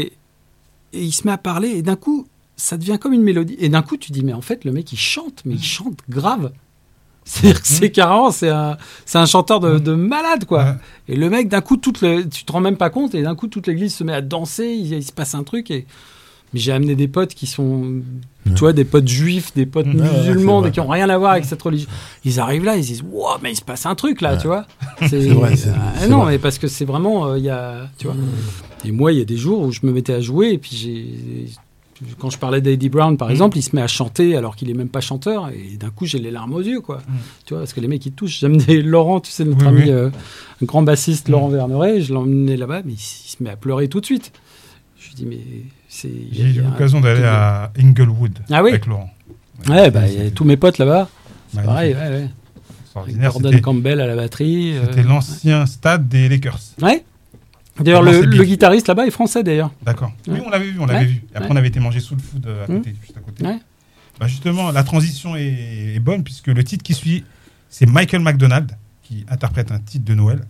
et il se met à parler et d'un coup, ça devient comme une mélodie. Et d'un coup, tu dis mais en fait, le mec il chante, mais il chante grave. C'est-à-dire que c'est carrément, c'est un, c'est un chanteur de, de malade quoi. Ouais. Et le mec, d'un coup, toute le, tu te rends même pas compte, et d'un coup, toute l'église se met à danser, il, il se passe un truc. Et... Mais j'ai amené des potes qui sont, tu vois, des potes juifs, des potes Ouais, ouais, musulmans, c'est mais qui ont rien à voir avec cette religion. Ils arrivent là, ils disent, wow, mais il se passe un truc là, Ouais. tu vois. C'est vrai, c'est- Ah, c'est non, vrai. mais parce que c'est vraiment, euh, il y a, tu vois. Et moi, il y a des jours où je me mettais à jouer, et puis j'ai. Quand je parlais d'Eddie Brown, par exemple, il se met à chanter alors qu'il est même pas chanteur, et d'un coup, j'ai les larmes aux yeux, quoi. Tu vois, parce que les mecs, ils touchent. J'ai amené Laurent, tu sais, notre Oui, ami, oui. euh, un grand bassiste, Laurent Verneret, je l'ai emmené là-bas, mais il, s- il se met à pleurer tout de suite. Je lui dis, mais c'est. il y a- J'ai il y eu a un l'occasion d'aller truc de- à Inglewood Ah oui avec Laurent. Ouais, bah, il y a tous mes potes là-bas. C'est Magnifique. pareil, ouais, ouais. Avec Extraordinaire. Gordon C'était Campbell à la batterie. euh, c'était l'ancien stade des Lakers. Ouais. D'ailleurs, Comment le, c'est le bien. guitariste là-bas est français d'ailleurs. D'accord. Oui, Ouais. on l'avait vu, on l'avait Ouais. vu. Et après, Ouais. on avait été manger sous le food euh, à Mmh. côté, juste à côté. Ouais. Bah, justement, la transition est, est bonne puisque le titre qui suit, c'est Michael McDonald qui interprète un titre de Noël,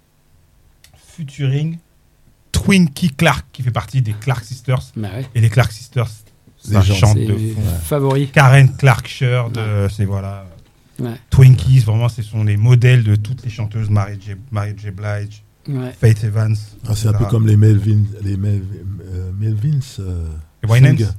featuring Twinkie Clark, qui fait partie des Clark Sisters. Bah ouais. Et les Clark Sisters, ça Les gens, chante C'est de mes fou. favoris. Karen Clarksher, de, c'est voilà. Ouais. Twinkies, vraiment, ce sont les modèles de toutes les chanteuses, Mary J. Mary J. Blige, Ouais. Faith Evans. Ah, c'est un et cetera. peu comme les Melvins. Les Mel- euh, Melvins. euh, Les Winans. sing.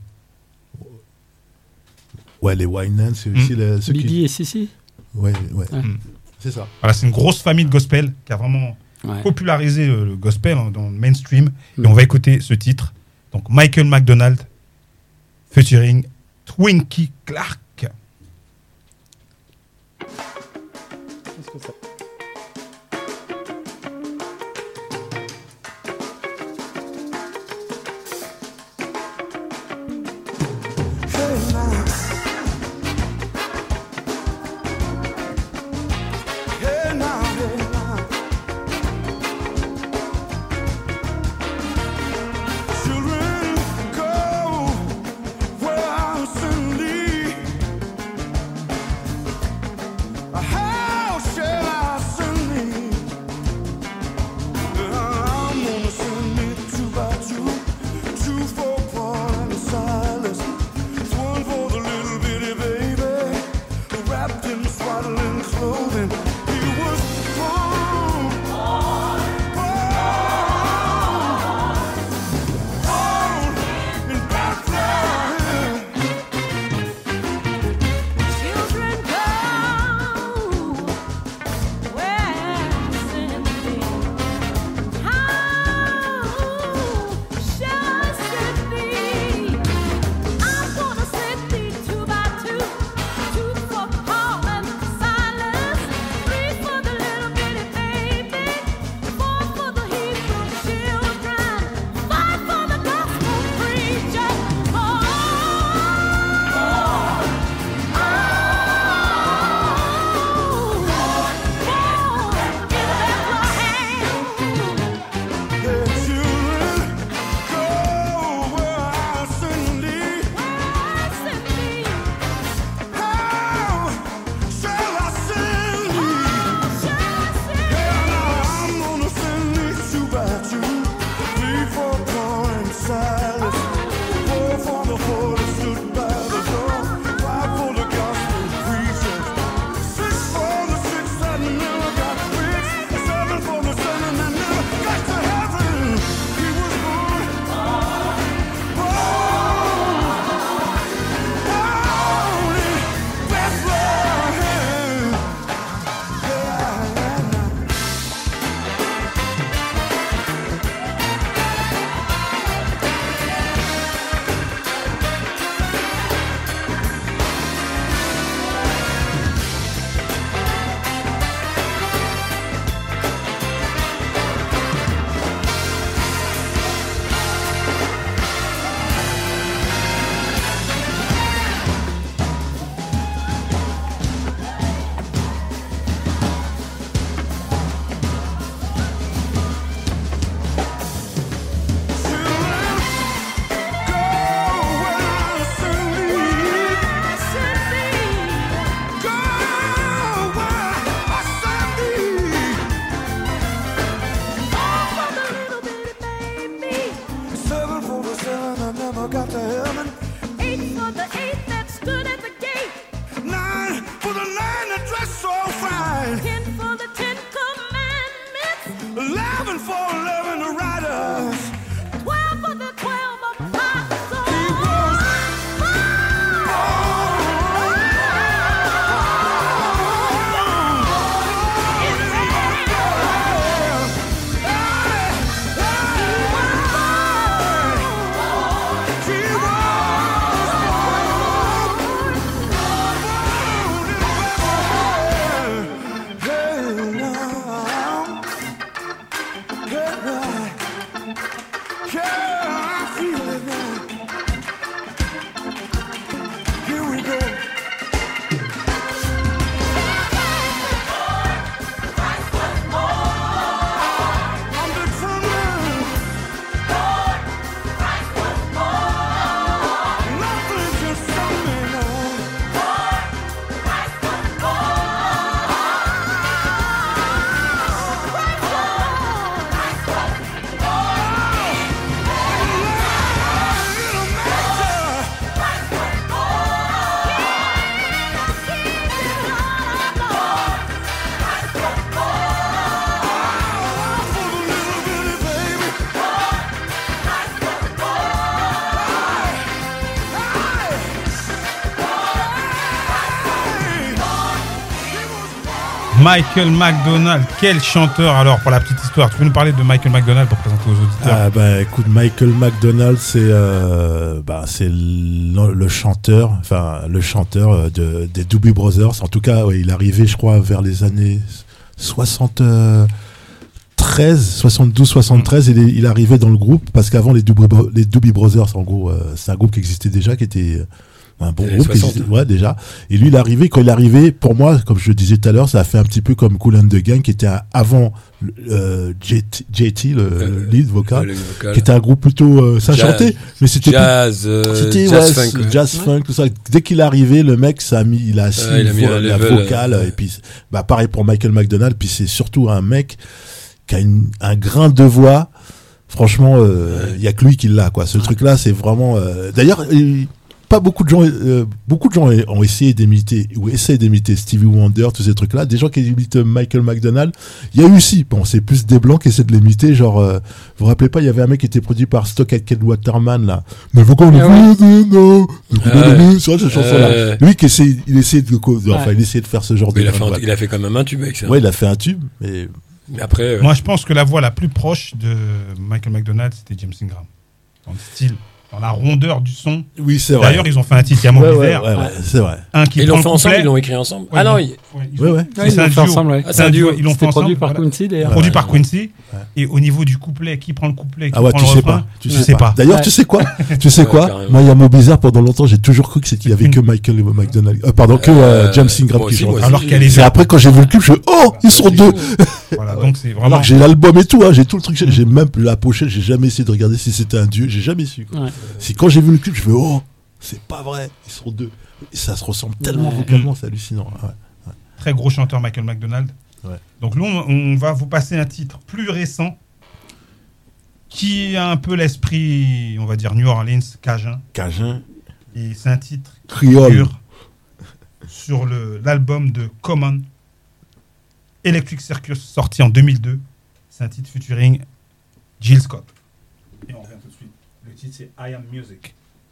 Ouais, les Winans, c'est aussi Mm. les- ceux Biggie qui. et Sissi. Ouais, ouais. Ouais. Mm. C'est ça. Voilà, c'est une grosse famille de gospel qui a vraiment Ouais. popularisé euh, le gospel hein, dans le mainstream. Mm. Et on va écouter ce titre. Donc Michael McDonald featuring Twinkie Clark. Hey now. Hey now, hey now. Children, go where Michael McDonald, quel chanteur. Alors, pour la petite histoire, tu peux nous parler de Michael McDonald pour présenter aux auditeurs? Ah bah écoute, Michael McDonald, c'est euh, bah c'est le, le chanteur, enfin le chanteur de des Doobie Brothers. En tout cas, ouais, il est arrivé, je crois, vers les années soixante-treize, soixante-douze, soixante-treize. Il est, il est arrivé dans le groupe parce qu'avant les Doobie, les Doobie Brothers, en gros, euh, c'est un groupe qui existait déjà, qui était un bon Les groupe, qui soixante. existait, ouais déjà. Et lui, il est arrivé. Quand il est arrivé, pour moi, comme je le disais tout à l'heure, ça a fait un petit peu comme Kool and the Gang, qui était un- avant euh, J T, J T, le, Euh, le lead vocal, Le vocal. qui était un groupe plutôt euh, ça Jazz. chantait, mais c'était plus- Jazz, euh, c'était jazz ouais, funk. ouais. jazz funk, tout ça. Dès qu'il est arrivé, le mec, ça a mis, il a assis Ouais, il a mis vo- un la level, vocale, euh, et puis, bah, pareil pour Michael McDonald, puis c'est surtout un mec qui a une, un grain de voix. Franchement, euh, il y a que lui qui l'a, quoi. Ce truc-là, c'est vraiment, euh, d'ailleurs, il- pas beaucoup de gens, euh, beaucoup de gens ont essayé d'imiter, ou essayent d'imiter Stevie Wonder, tous ces trucs-là. Des gens qui imitent Michael McDonald. Il y a eu aussi, bon, c'est plus des blancs qui essaient de l'imiter, genre, euh, vous vous rappelez pas, il y avait un mec qui était produit par Stock Aitken Waterman, là. Mais vous qu'on le Ah ouais. veut, non. Ouais. Sur cette chanson-là. Ouais. Lui qui essaie, il essayait de, enfin, Ouais. il essayait de faire ce genre Mais de il, a fait, grain de un- voix. il a fait quand même un tube avec ça. Ouais, il a fait un tube, mais Mais après, euh, Moi, je pense que la voix la plus proche de Michael McDonald, c'était James Ingram. Dans le style, dans la rondeur du son. oui, c'est vrai. D'ailleurs, ils ont fait un titre il y a ouais, Mon ouais, Hiver. ouais, ouais, c'est vrai. Un qui ils prend l'ont le fait ensemble, couplet. ils l'ont écrit ensemble. Ouais, Ah non, ils il- l'ont- ouais, ils Ouais, ont- ouais. Ouais, C'est ils un l'ont fait duo. ensemble, ouais. Ah, c'est un duo. Ils l'ont fait C'était produit ensemble. par voilà. Quincy d'ailleurs. Produit Ouais. par Quincy. Ouais. Et au niveau du couplet, qui prend le couplet, qui Ah ouais, prend tu le sais refrain, pas. Tu je sais, sais pas. pas. D'ailleurs, Ouais. tu sais quoi Tu sais Ouais, quoi carrément. Moi, il y a mon bizarre pendant longtemps, j'ai toujours cru que c'était, il y avait que Michael McDonald. Euh, pardon, que euh, Euh, James Ingram moi qui aussi, chantait. moi aussi. Alors qu'elle est C'est après quand j'ai vu le clip, je fais oh, ils sont deux. Voilà, donc c'est vraiment. Alors que j'ai l'album et tout, hein, j'ai tout le truc, j'ai j'ai même la pochette, j'ai jamais essayé de regarder si c'était un dieu, j'ai jamais su. Quoi. Ouais. Si quand j'ai vu le clip, je fais oh, c'est pas vrai, ils sont deux. Et ça se ressemble tellement Ouais. vocalement, c'est hallucinant. Ouais. Très gros chanteur Michael McDonald. Ouais. Donc là, on, on va vous passer un titre plus récent qui a un peu l'esprit, on va dire, New Orleans, Cajun. Cajun, Et c'est un titre Creole. pur sur le- l'album de Common, Electric Circus, sorti en deux mille deux. C'est un titre featuring Jill Scott. Et on revient tout de suite. Le titre, c'est I Am Music.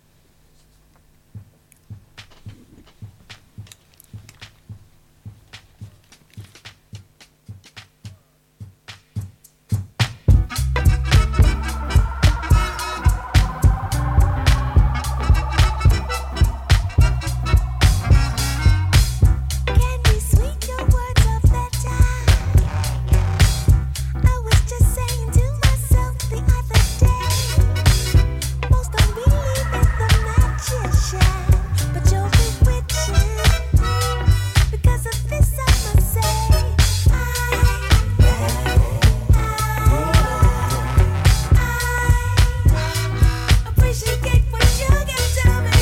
Can you sweet your words of that time? I was just saying to myself the other day, most don't believe in the magician, but you're bewitching. Because of this, I must say, I, I, I appreciate what you can tell me.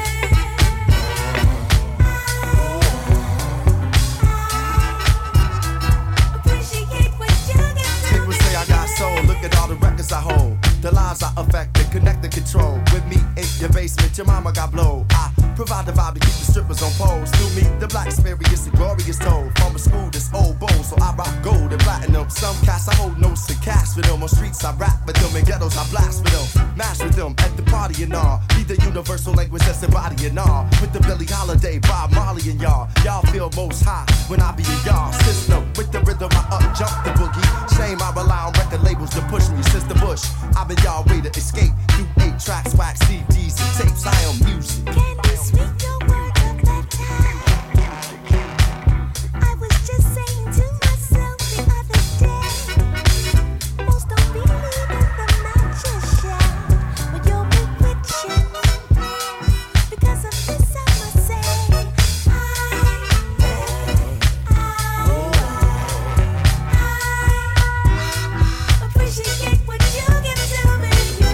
Appreciate what you can tell People me. say I got soul, look at all the records I hold. The lives I affect, they connect and control. With me in your basement, your mama got blow. I provide the vibe to keep the strippers on poles. Through me, the black experience, the glorious told. From a school that's old bowl, so I rock gold and platinum. Some cats I hold notes to cash for them. On streets I rap with them, in ghettos I blast for them. Mash with them at the party and all. Be the universal language that's embodying all. With the Billie Holiday, Bob Marley and y'all. Y'all feel most high when I be in y'all system. With the rhythm I up jump the boogie. Shame I rely on record labels to push me since the bush. I've been y'all way to escape through eight tracks, wax C Ds and tapes. I am music. Can you sweet your words of that time? I was just saying to myself the other day, most don't believe in the magician, but you're bewitching. Because of this, I must say, I, I, I appreciate what you can tell me.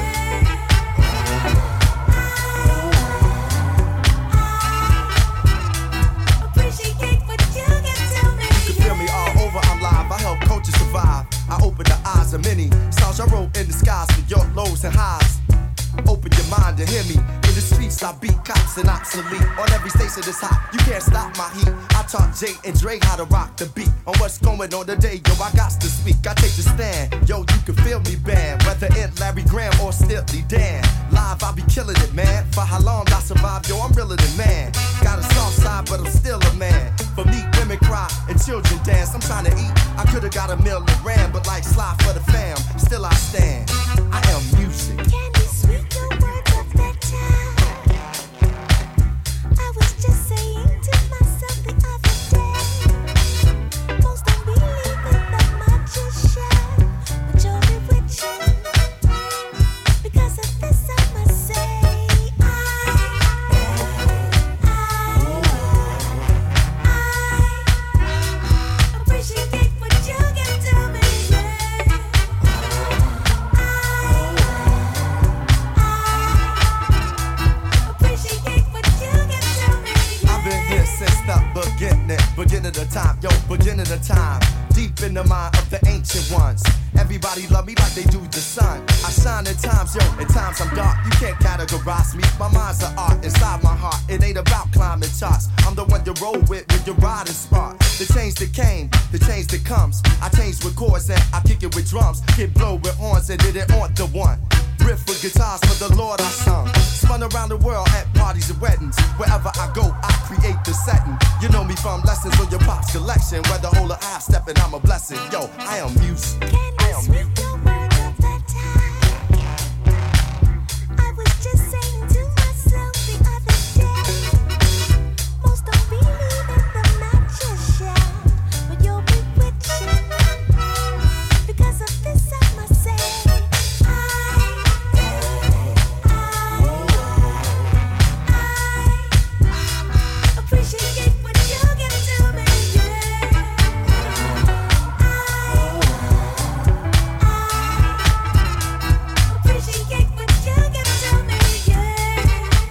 Appreciate what you can tell me. You can feel me all over, I'm live. I help coaches survive. I open the eyes of many. Songs I wrote in the skies for your lows and highs. Open your mind to hear me. In the streets, I beat cops and obsolete. On every station that's hot, you can't stop my heat. I taught Jay and Dre how to rock the beat. On what's going on today, yo, I got to speak. I take the stand, yo, you can feel me band. Whether it Larry Graham or Steely Dan. Live, I be killing it, man. For how long I survive, yo, I'm realer than man. Got a soft side, but I'm still a man. For me, women cry and children dance. I'm trying to eat. I could've got a meal and ran, but like Sly for the fam, still I stand. I am music. Candy sweet, the words of that time. I was just saying to myself the other day. Most don't believe in the magician, but you're bewitching. Because of this, I must say, I, I, I appreciate what you give to me. Yeah. Appreciate what you give to me. I've been here since the beginning, beginning of time, yo, beginning of time. Deep in the mind of the ancient ones. Everybody love me like they do the sun. I shine in times, yo, in times I'm dark. You can't categorize me. My mind's an art inside my heart. It ain't about climbing charts. I'm the one you roll with when you're riding smart. The change that came, the change that comes. I change with chords and I kick it with drums. Kid blow with horns and it ain't on the one. Riff with guitars for the Lord I sung. Spun around the world at parties and weddings. Wherever I go, I create the setting. You know me from lessons on your pop's collection. Whether whole or half stepping, I'm a blessing. Yo, I am music. I am music. The words of that time. I was just saying to myself the other day. Most don't believe in the magician, but you're bewitching. Because of this, I must say, I, I, I appreciate what you give to me. Yeah. Appreciate what you give to me, yeah.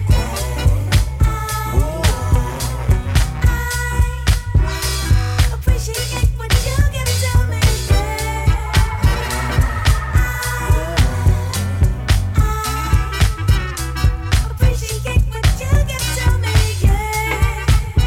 I appreciate what you give to me, yeah. I appreciate what you give to me, yeah.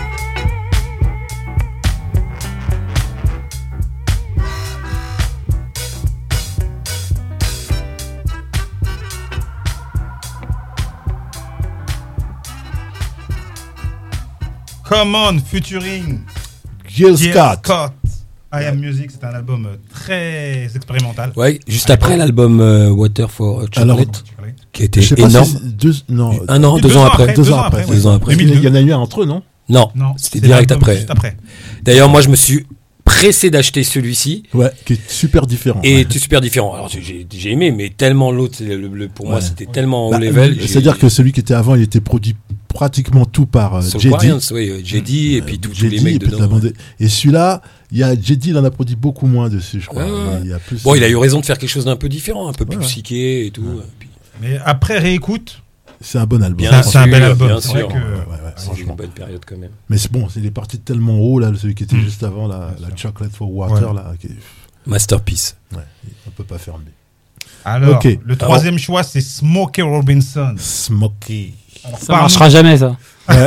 Come on, featuring Gil Gil Scott. Scott. I Am Music, c'est un album euh, très expérimental. Ouais, juste après l'album euh, Water for Chocolate, Alors, qui était Je sais pas énorme. si c'est deux, non, Un an, deux, Deux ans ans après. après, deux deux ans ans après. après, Deux ans après. deux mille deux. il y en a eu un entre eux, non? Non, Non, c'était c'est direct l'album après. Juste après. D'ailleurs, moi, je me suis pressé d'acheter celui-ci. Ouais, qui est super différent. Et Ouais. c'est super différent. Alors j'ai- j'ai j'ai aimé, mais tellement l'autre, le- le- pour moi, Ouais. c'était tellement haut Bah, level. euh, C'est-à-dire que celui qui était avant, il était produit pratiquement tout par euh, J D. Soulquarians, oui, euh, J D et puis tous tous J D, les mecs et puis dedans. la bande- Et celui-là, il y a J D, il en a produit beaucoup moins dessus, je crois. Ouais, ouais. Il y a plus. Bon, il a eu raison de faire quelque chose d'un peu différent, un peu plus Ouais, ouais. psyché et tout. et puis, Mais après réécoute, C'est un bon album. Bien c'est un- sûr, c'est un bel album. bien C'est vrai sûr. que Ouais, ouais, ouais, c'est franchement. une bonne période quand même. Mais c'est bon, c'est- il est parti tellement haut, là, celui qui était Mm. juste avant, la, Bien la sûr. Chocolate for Water, Ouais. là. Qui... Masterpiece. Ouais, on peut pas faire mieux. alors Ok. le troisième choix c'est Smokey Robinson. Smokey. Alors, Ça parle-nous- marchera jamais, ça.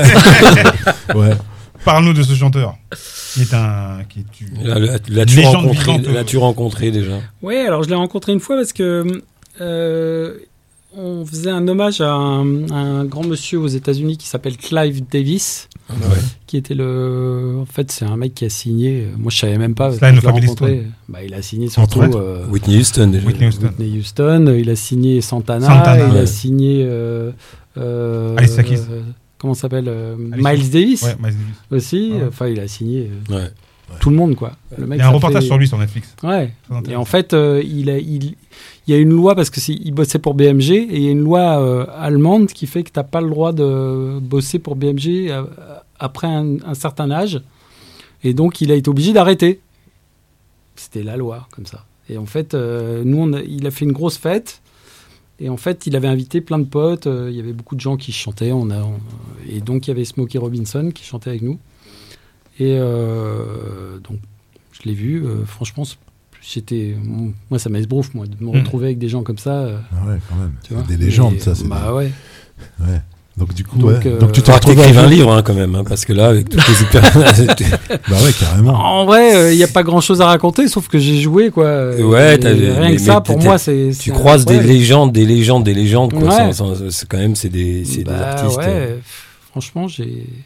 Ouais. Parle-nous de ce chanteur qui est un qui est tu- Là, là, l'as-tu Légende rencontré, vivante, euh. l'as-tu rencontré déjà? Oui, alors je l'ai rencontré une fois parce que euh, on faisait un hommage à un, à un grand monsieur aux États-Unis qui s'appelle Clive Davis, Ouais. qui était le. En fait, c'est un mec qui a signé. Moi, je savais même pas. Sly quand and je the l'ai Family rencontré. Bah, il a signé surtout Entre autres. euh, Whitney Houston déjà. Whitney Houston. Whitney Houston. Il a signé Santana. Santana, il ouais. a signé. Euh, euh, Alicia Keys. euh, comment ça s'appelle euh, Alicia- Miles Davis Ouais, Miles Davis. aussi. Ouais. Enfin, il a signé euh, Ouais. tout le monde, quoi. Le mec, Il y a un ça reportage fait- sur lui sur Netflix. Ouais. Très intéressant. Et en fait, euh, il, a, il, il y a une loi parce que c'est- il bossait pour B M G et il y a une loi euh, allemande qui fait que t'as pas le droit de bosser pour B M G euh, après un, un certain âge. Et donc, il a été obligé d'arrêter. C'était la loi, comme ça. Et en fait, euh, nous, on a- il a fait une grosse fête. Et en fait, il avait invité plein de potes. euh, Il y avait beaucoup de gens qui chantaient. On a, on- et donc, il y avait Smokey Robinson qui chantait avec nous. Et euh, donc, je l'ai vu. euh, franchement, c'est- j'étais, moi, ça m'esbrouffe, moi, de me Mm. retrouver avec des gens comme ça. euh, Ah ouais, quand même. tu vois. Des légendes, Et, ça. C'est Bah ouais. des- ouais. Donc, du coup, Donc, ouais. euh, Donc, tu t'es Faudra que retrouvé t'écrives à un jouer- livre hein, quand même, hein, parce que là, avec toutes les hyper... Bah ouais, carrément. En vrai, il n'y a pas grand-chose à raconter, sauf que j'ai joué, quoi. Ouais, Et t'as- rien mais- que ça, mais pour t'es- moi, c'est. tu c'est croises des incroyable. légendes, des légendes, des légendes. Quoi, Ouais. sans- sans- c'est quand même, c'est des, c'est Bah des artistes. ouais, euh, franchement, j'ai.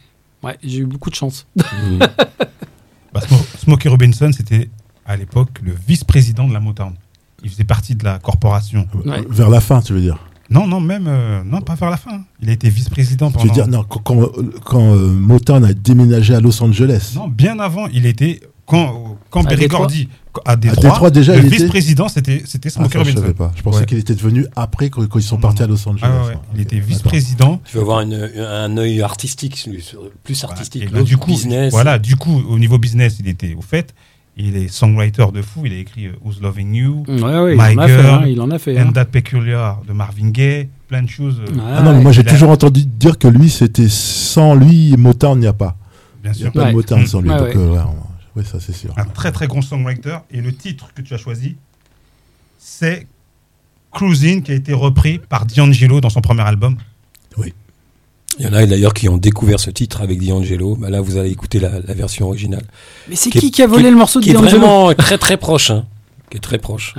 Ouais, j'ai eu beaucoup de chance. Bah, Smo- Smokey Robinson, c'était à l'époque le vice-président de la Motown. Il faisait partie de la corporation. Ouais. Vers la fin, tu veux dire. Non, non, même euh, non, pas vers la fin. Il a été vice-président Tu pendant. veux dire, non, quand, quand, quand, euh, Motown a déménagé à Los Angeles. Non, bien avant, il était quand quand À Berry Détroit. Gordy à Détroit, Détroit, déjà, le il était- vice-président c'était c'était Ah, Smokey ça, je Robinson. savais pas. Je pensais Ouais. qu'il était devenu après quand, quand ils sont Non, partis non. à Los Angeles. Ah ouais, ouais. Ouais. Il était D'accord. vice-président. Tu veux avoir une, un œil artistique, lui, sur- plus artistique. Et là, L'autre, du coup, business. voilà, du coup, au niveau business, il était au fait. Il est songwriter de fou. Il a écrit euh, Who's Loving You, Ouais, ouais, il My en a fait, Girl, hein, il en a fait. hein. And That Peculiar de Marvin Gaye, plein de choses. euh, Ouais, Ah non, mais moi j'ai il a- toujours entendu dire que lui, c'était sans lui, Motown, il n'y a pas. Bien Il n'y a sûr. pas Ouais. de Motown sans lui. Ouais, donc, ouais. euh, ouais, on- ouais, ça c'est sûr. Un très très grand songwriter. Et le titre que tu as choisi, c'est Cruising, qui a été repris par D'Angelo dans son premier album. Il y en a d'ailleurs qui ont découvert ce titre avec D'Angelo. Bah là, vous allez écouter la, la version originale. Mais c'est Qui est- qui qui a volé qui est- le morceau de Qui est D'Angelo? vraiment très très proche. Hein. Qui est très proche.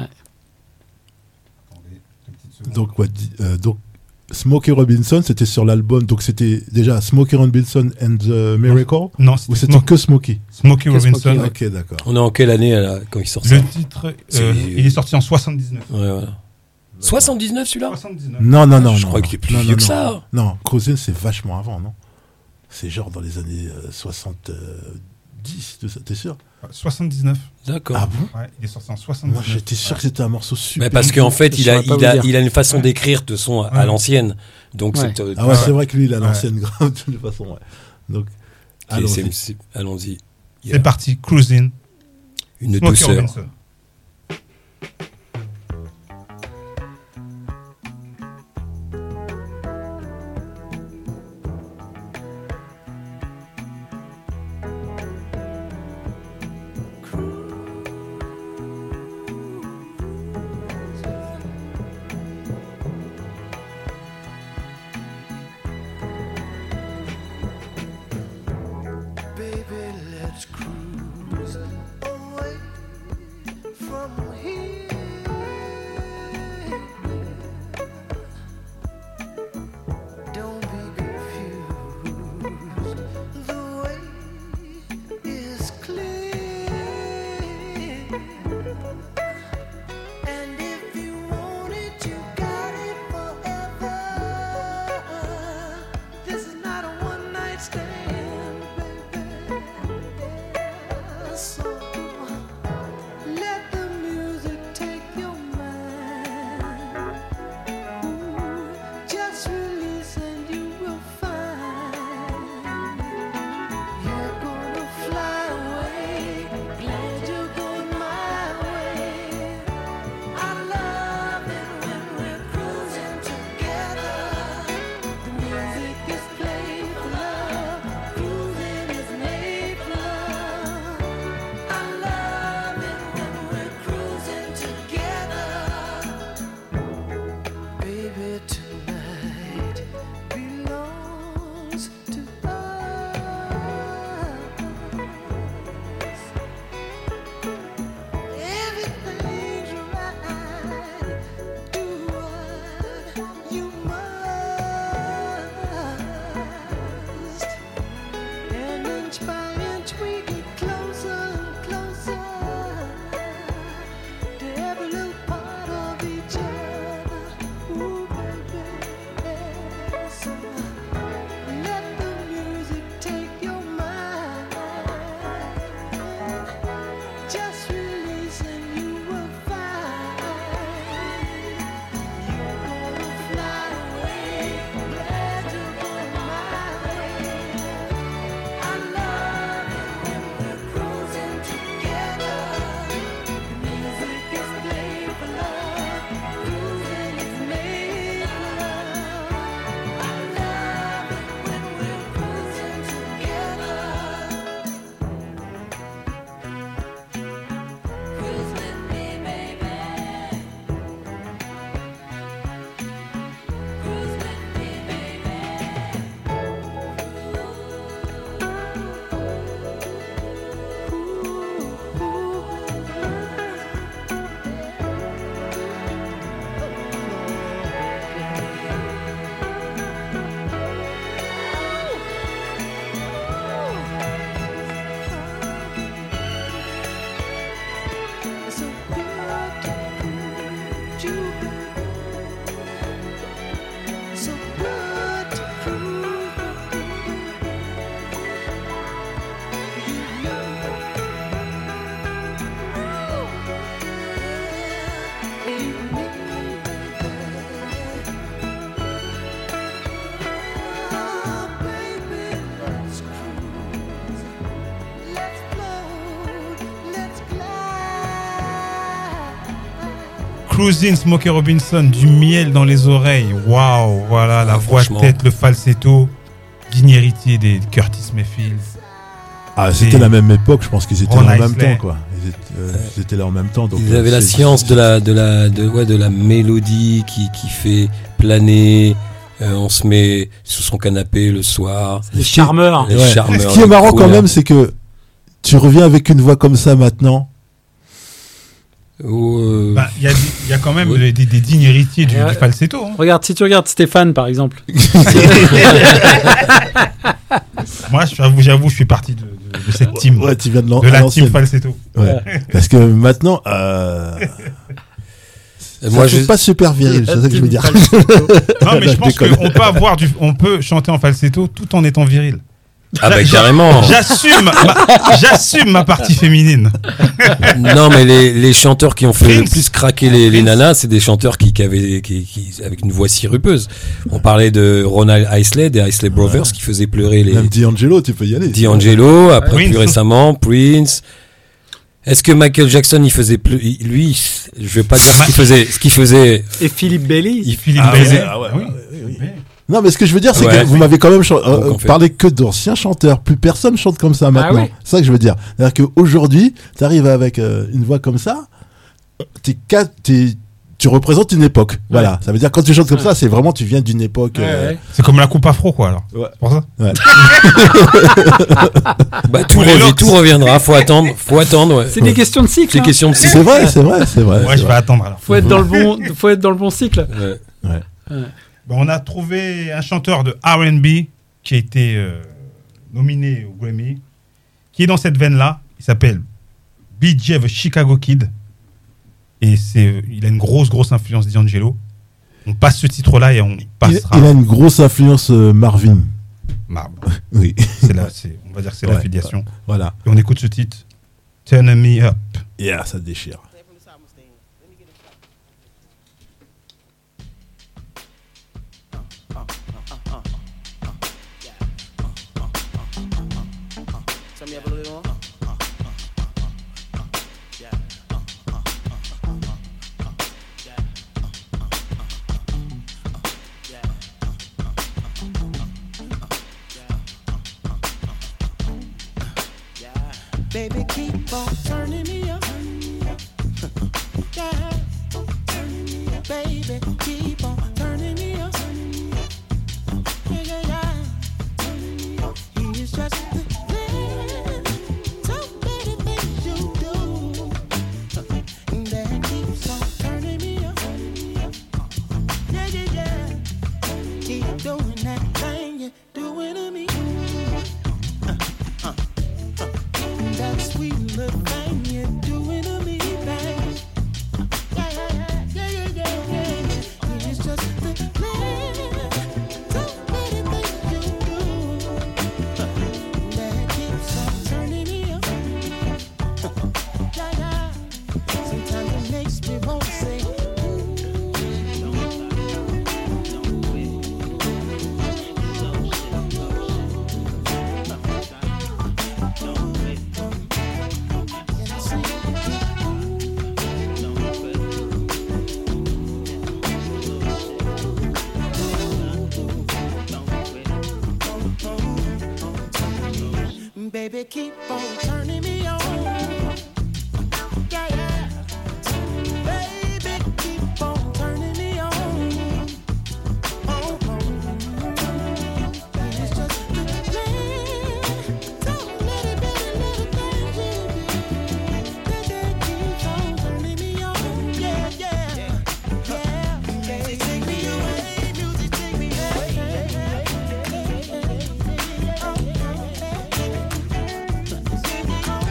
Donc, ouais, di- euh, donc Smokey Robinson, c'était sur l'album. Donc c'était déjà Smokey Robinson and the Miracle. Non, Ou c'était c'était Smokey, que Smokey. Smokey Que Robinson. Smokey, ouais. Ok, d'accord. On est en quelle année là, quand il sort ça Le titre, euh, C'est- il est sorti en soixante-dix-neuf. Ouais, voilà. soixante-dix-neuf celui-là soixante-dix-neuf. Non, non, non. Je non, crois non. qu'il est plus non, vieux non, que non. ça. Non, Cruising, c'est vachement avant, non? C'est genre dans les années euh, soixante-dix, tout ça, t'es sûr? soixante-dix-neuf. D'accord. Ah bon? Ouais, il est sorti en Moi soixante-dix-neuf. j'étais sûr que c'était un morceau super. Mais parce qu'en fait, Je il a, saurais pas il, a, vous dire. il a une façon Ouais. d'écrire de son à, à Ouais. l'ancienne. Donc, Ouais. c'est, euh, Ah ouais, Ouais. c'est vrai que lui, il a Ouais. l'ancienne grave de toute façon, ouais. Donc, c'est- allons-y. c'est- c'est- allons-y. Il y a C'est parti, Cruising. une Smokey douceur. Robinson. Baby, let's cruise away from here. Don't be confused. The way is clear. And if you want it, you got it forever. This is not a one night stand, baby. So let the music take your mind. Ooh, just release and you will find you're gonna fly away. Glad you're going my way. I love it when we're cruising together. The music is played for love. Cruising is made for love. I love it when we're cruising together. Baby, tonight belongs to us. Everything's right. Do what you must. And inch by inch we get closer and closer to every little part of each other. Ooh, baby, so let the music take your mind. Just release and you will find you're gonna fly away. Glad you're going my way. I love it when Cruising, Smokey Robinson, du miel dans les oreilles. Waouh, voilà, la Ah, voix de franchement. tête, le falsetto, digne héritier des Curtis Mayfield. Ah, c'était Et- la même époque, je pense qu'ils étaient Ron là en même Isley. temps, quoi. Ils étaient, euh, ils étaient là en même temps. Donc, Ils euh, avaient la c'est- science de la, de la, de, ouais, de la mélodie qui, qui fait planer. Euh, on se met sur son canapé le soir. Les charmeurs. Les Ouais. charmeurs, Ce qui est les marrant quand crooners. même, c'est que tu reviens avec une voix comme ça maintenant. Ou, euh, Ben, Il y, a des- il y a quand même Oui. des, des- des dignes héritiers du, Ouais. du falsetto. hein. Regarde, si tu regardes Stéphane, par exemple. Moi, j'avoue, j'avoue, je suis parti de, de- de cette team. Ouais, tu viens de l'an- de à la l'ancienne. team falsetto. Ouais. Parce que maintenant, euh, ça moi, fait je, pas super viril, c'est ça que je veux dire. Non, mais je pense Déconne. qu'on peut avoir du, on peut chanter en falsetto tout en étant viril. ah bah J'a- carrément. J'assume, ma, j'assume ma partie féminine. Non, mais les, les chanteurs qui ont fait le Prince. plus craquer les, les Prince. nanas, c'est des chanteurs qui, qui avaient, qui, qui, avec une voix sirupeuse. On parlait de Ronald Isley, des Isley Brothers, qui faisaient pleurer les Même D'Angelo, tu peux y aller. D'Angelo, après Prince. plus récemment, Prince. Est-ce que Michael Jackson, il faisait plus, il- lui, je vais pas dire ce qu'il faisait, ce qu'il faisait, Et Philippe Bailey. il, Philippe Ah ouais, Bailey. ah ouais, Oui. ouais, oui, oui. Non, mais ce que je veux dire, c'est Ouais. que vous m'avez quand même chan- euh, Donc, en fait. parlé que d'anciens chanteurs. Plus personne chante comme ça maintenant. oui. C'est ça que je veux dire. C'est-à-dire qu'aujourd'hui, tu arrives avec euh, une voix comme ça, t'es ca- t'es- tu représentes une époque. Voilà. Ça veut dire quand tu chantes comme ça, c'est vraiment tu viens d'une époque. Ouais, euh, ouais. C'est comme la coupe afro, quoi, alors. Ouais. C'est pour ça. bah, tout, Pour les revi- locks. tout reviendra, faut attendre, faut attendre, ouais. C'est des questions de cycle. C'est hein. question de C'est vrai, c'est vrai, c'est vrai. Ouais, c'est je vais vrai. attendre alors. Faut être dans le bon, faut être dans le bon cycle. Ouais. Bon, on a trouvé un chanteur de R and B qui a été euh, nominé au Grammy, qui est dans cette veine-là. Il s'appelle B J the Chicago Kid. Et c'est, il a une grosse, grosse influence D'Angelo. On passe ce titre-là et on Il, passera. il a une grosse influence euh, Marvin. Marbre. Oui. C'est la, c'est, on va dire que c'est Ouais. l'affiliation. Voilà. Et on écoute ce titre. Turn Me Up. Yeah, ça déchire. Turn me up a little more. Baby, keep on turning me up. Yeah. Baby, keep on turning me up. Yeah, yeah, yeah. He's just the man. So many things you do that keeps on turning me up. Yeah, yeah, yeah. Keep doing that thing you're doing to me. That sweet little thing you're doing to me, babe. Yeah, yeah, yeah, yeah, yeah, yeah. It's just the plan. So many things you do that keeps on turning me up. Yeah, yeah. Sometimes it makes me want to say, and I say, baby, keep on turning me on. Yeah, yeah. Baby, keep on turning me on. Oh, oh. It's just the plan. So many, many little things you do that keeps on turning me on. Yeah, yeah, yeah. Music take me away, music take me away. Oh, oh, oh.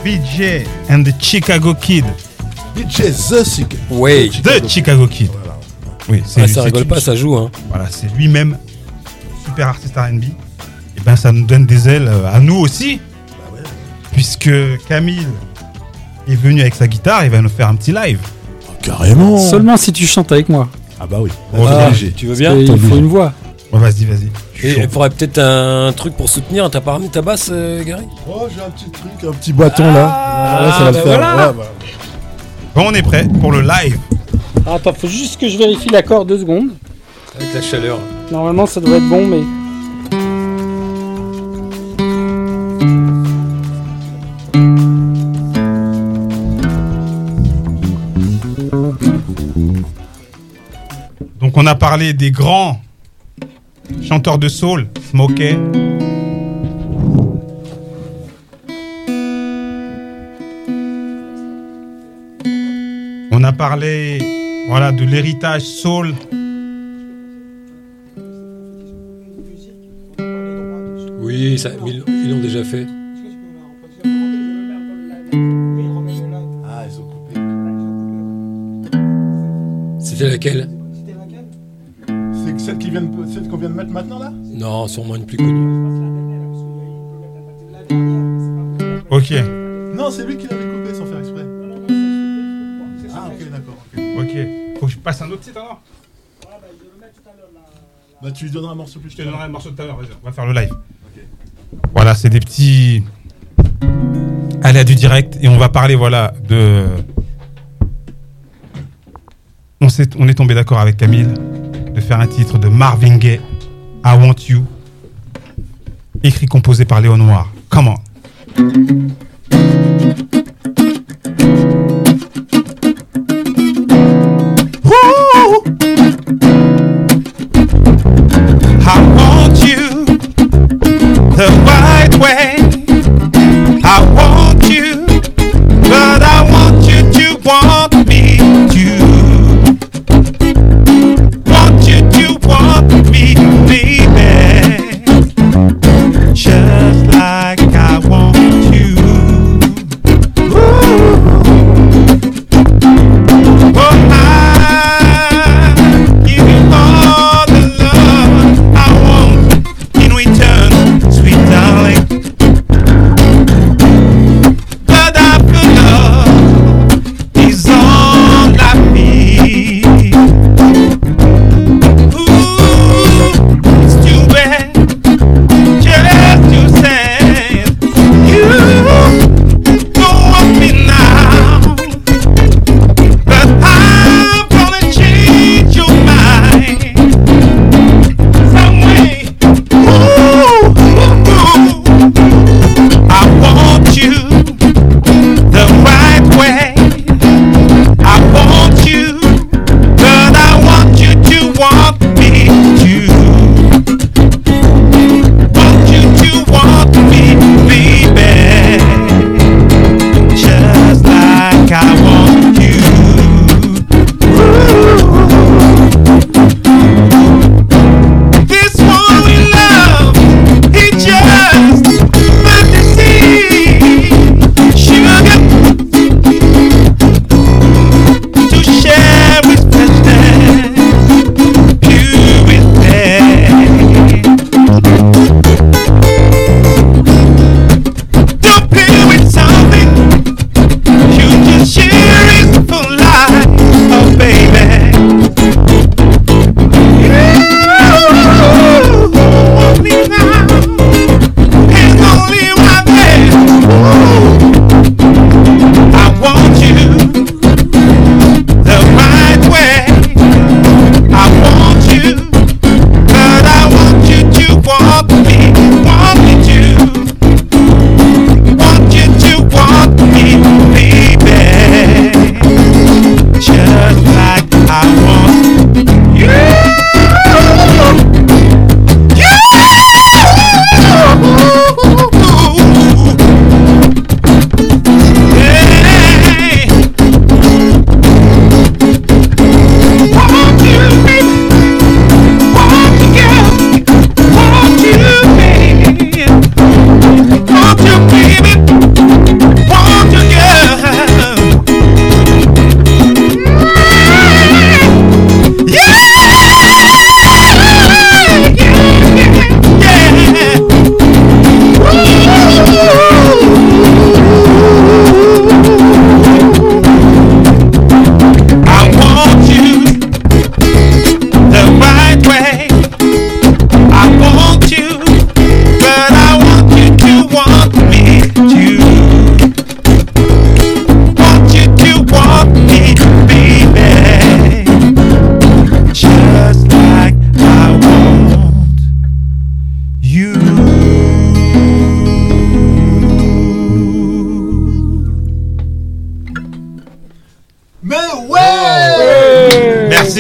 B J and the Chicago Kid. B J The Chicago. Ouais. The Chicago Kid. Voilà. Oui, c'est Ah, c'est ça rigole une- pas, ça joue. Hein. Voilà, c'est lui-même, super artiste R and B. Et ben, ça nous donne des ailes euh, à nous aussi. Bah ouais. Puisque Camille est venu avec sa guitare, il va nous faire un petit live. Oh, carrément. Seulement si tu chantes avec moi. Ah bah oui. Oh, Ah, obligé. tu veux Et bien il t'es faut obligé. une voix. Ouais, vas-y, vas-y. Et il faudrait peut-être un truc pour soutenir. T'as pas ramené ta basse, euh, Gary? Oh, j'ai un petit truc, un petit bâton là. Ah, Ouais, ça va bah le faire. voilà. Ouais, bah. Bon, on est prêt pour le live. Ah, attends, faut juste que je vérifie l'accord deux secondes. Avec la chaleur. Normalement, ça doit être bon, mais. Donc, on a parlé des grands chanteurs de soul, Smokey. On a parlé, voilà, de l'héritage soul. Oui, ça, ils l'ont- ils l'ont déjà fait. Ah, ils ont coupé. C'était laquelle? C'est celle qui vient de- celle qu'on vient de mettre maintenant là? Non, sûrement une plus connue. Ok, Non, c'est lui qui l'avait coupé sans faire exprès. Ah, ok, d'accord. ok. ok. Faut que je passe un autre titre alors. Bah, tu lui donneras un morceau plus Je te donnerai un morceau tout à l'heure, vas-y, on va faire le live. Voilà, c'est des petits aléas du direct et on va parler, voilà, de. On, s'est- on est tombé d'accord avec Camille de faire un titre de Marvin Gaye, I Want You, écrit composé par Léon Noir. Come on. Woo! I want you the right way. I want you, but I want you to want me too. Want you to want me, baby. Just like I want you.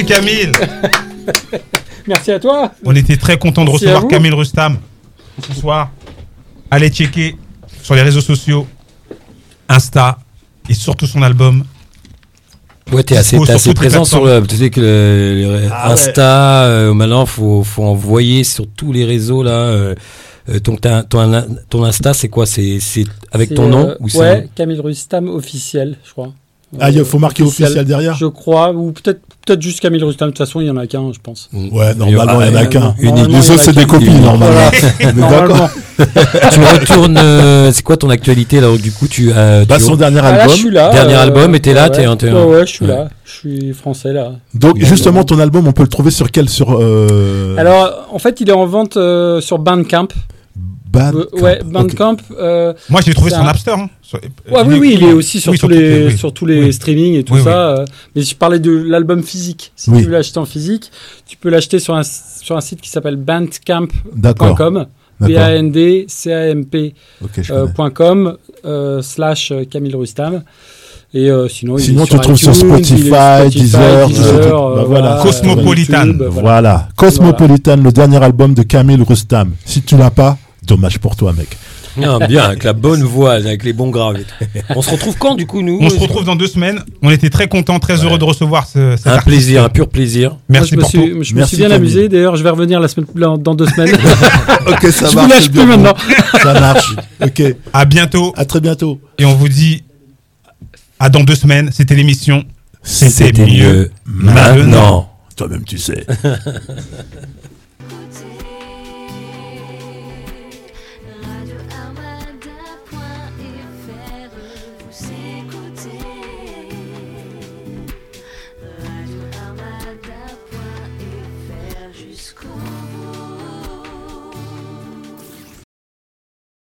Merci Camille. Merci à toi. On était très content de Merci à recevoir vous. Camille Rustam ce soir. Allez checker sur les réseaux sociaux, Insta et surtout son album. Ouais, t'es assez, Dispo t'es sur assez toutes les présent sur plateformes. le. Tu sais que le, le- Ah Insta, euh, maintenant, faut, faut envoyer sur tous les réseaux là. Euh, euh, ton, ta- ton, ton Insta, c'est quoi c'est, c'est avec C'est, ton nom euh, ou c'est Ouais, Camille Rustam officiel, je crois. Ah, il Euh, faut marquer officiel derrière. Je crois, ou peut-être peut-être juste Camille Rustam. De toute façon, il y en a qu'un, je pense. Ouais, normalement, il y en a Ah, qu'un. normalement, Les il y en autres, a c'est des qu'un. copies, normalement. On est Normalement. d'accord. Tu retournes. euh, c'est quoi ton actualité là du coup tu. Euh, Bah, tu- son dernier Ah, là, je album. suis là. Dernier euh, album, et t'es là, ouais, t'es un- t'es un- Ouais, ouais, je suis ouais. là. Je suis français là. Donc, Ouais, justement, ouais. ton album, on peut le trouver sur quel sur euh... Alors, en fait, il est en vente euh, sur Bandcamp. Bad Euh, Camp. ouais, Ok. Bandcamp. euh, Moi, j'ai trouvé C'est sur un- Napster. Hein. Sur- Ouais, oui, oui, il est aussi sur Oui, tous toutes les, oui. sur tous les Oui. streamings et tout Oui, oui. ça. euh, mais je parlais de l'album physique. Si Oui. tu veux l'acheter en physique, tu peux l'acheter sur un, sur un site qui s'appelle bandcamp point D'accord. com. B D'accord. A N D C A M P Ok, je euh, connais. point com euh, slash euh, Camille Rustam. Et euh, sinon, il est Sinon, tu sur le trouves sur iTunes, il est Spotify, Deezer, Deezer, euh, euh, bah voilà. Cosmopolitan. YouTube, voilà. Voilà. Cosmopolitan, le dernier album de Camille Rustam. Si tu l'as pas, dommage pour toi, mec. Non, bien, avec la bonne voix, avec les bons graves. et tout. On se retrouve quand du coup nous On se retrouve dans deux semaines. On était très contents, très heureux de recevoir ce, cet Un artiste. plaisir, un pur plaisir. Merci Moi, je me pour suis, tout. je me Merci, suis bien Camille. amusé. D'ailleurs, je vais revenir la semaine, dans dans deux semaines. Ok, ça je marche. vous lâche c'est plus bien maintenant. bon. Ça marche. Ok. À bientôt. À très bientôt. Et on vous dit à dans deux semaines. C'était l'émission. C'était mieux maintenant. Toi-même, tu sais. Put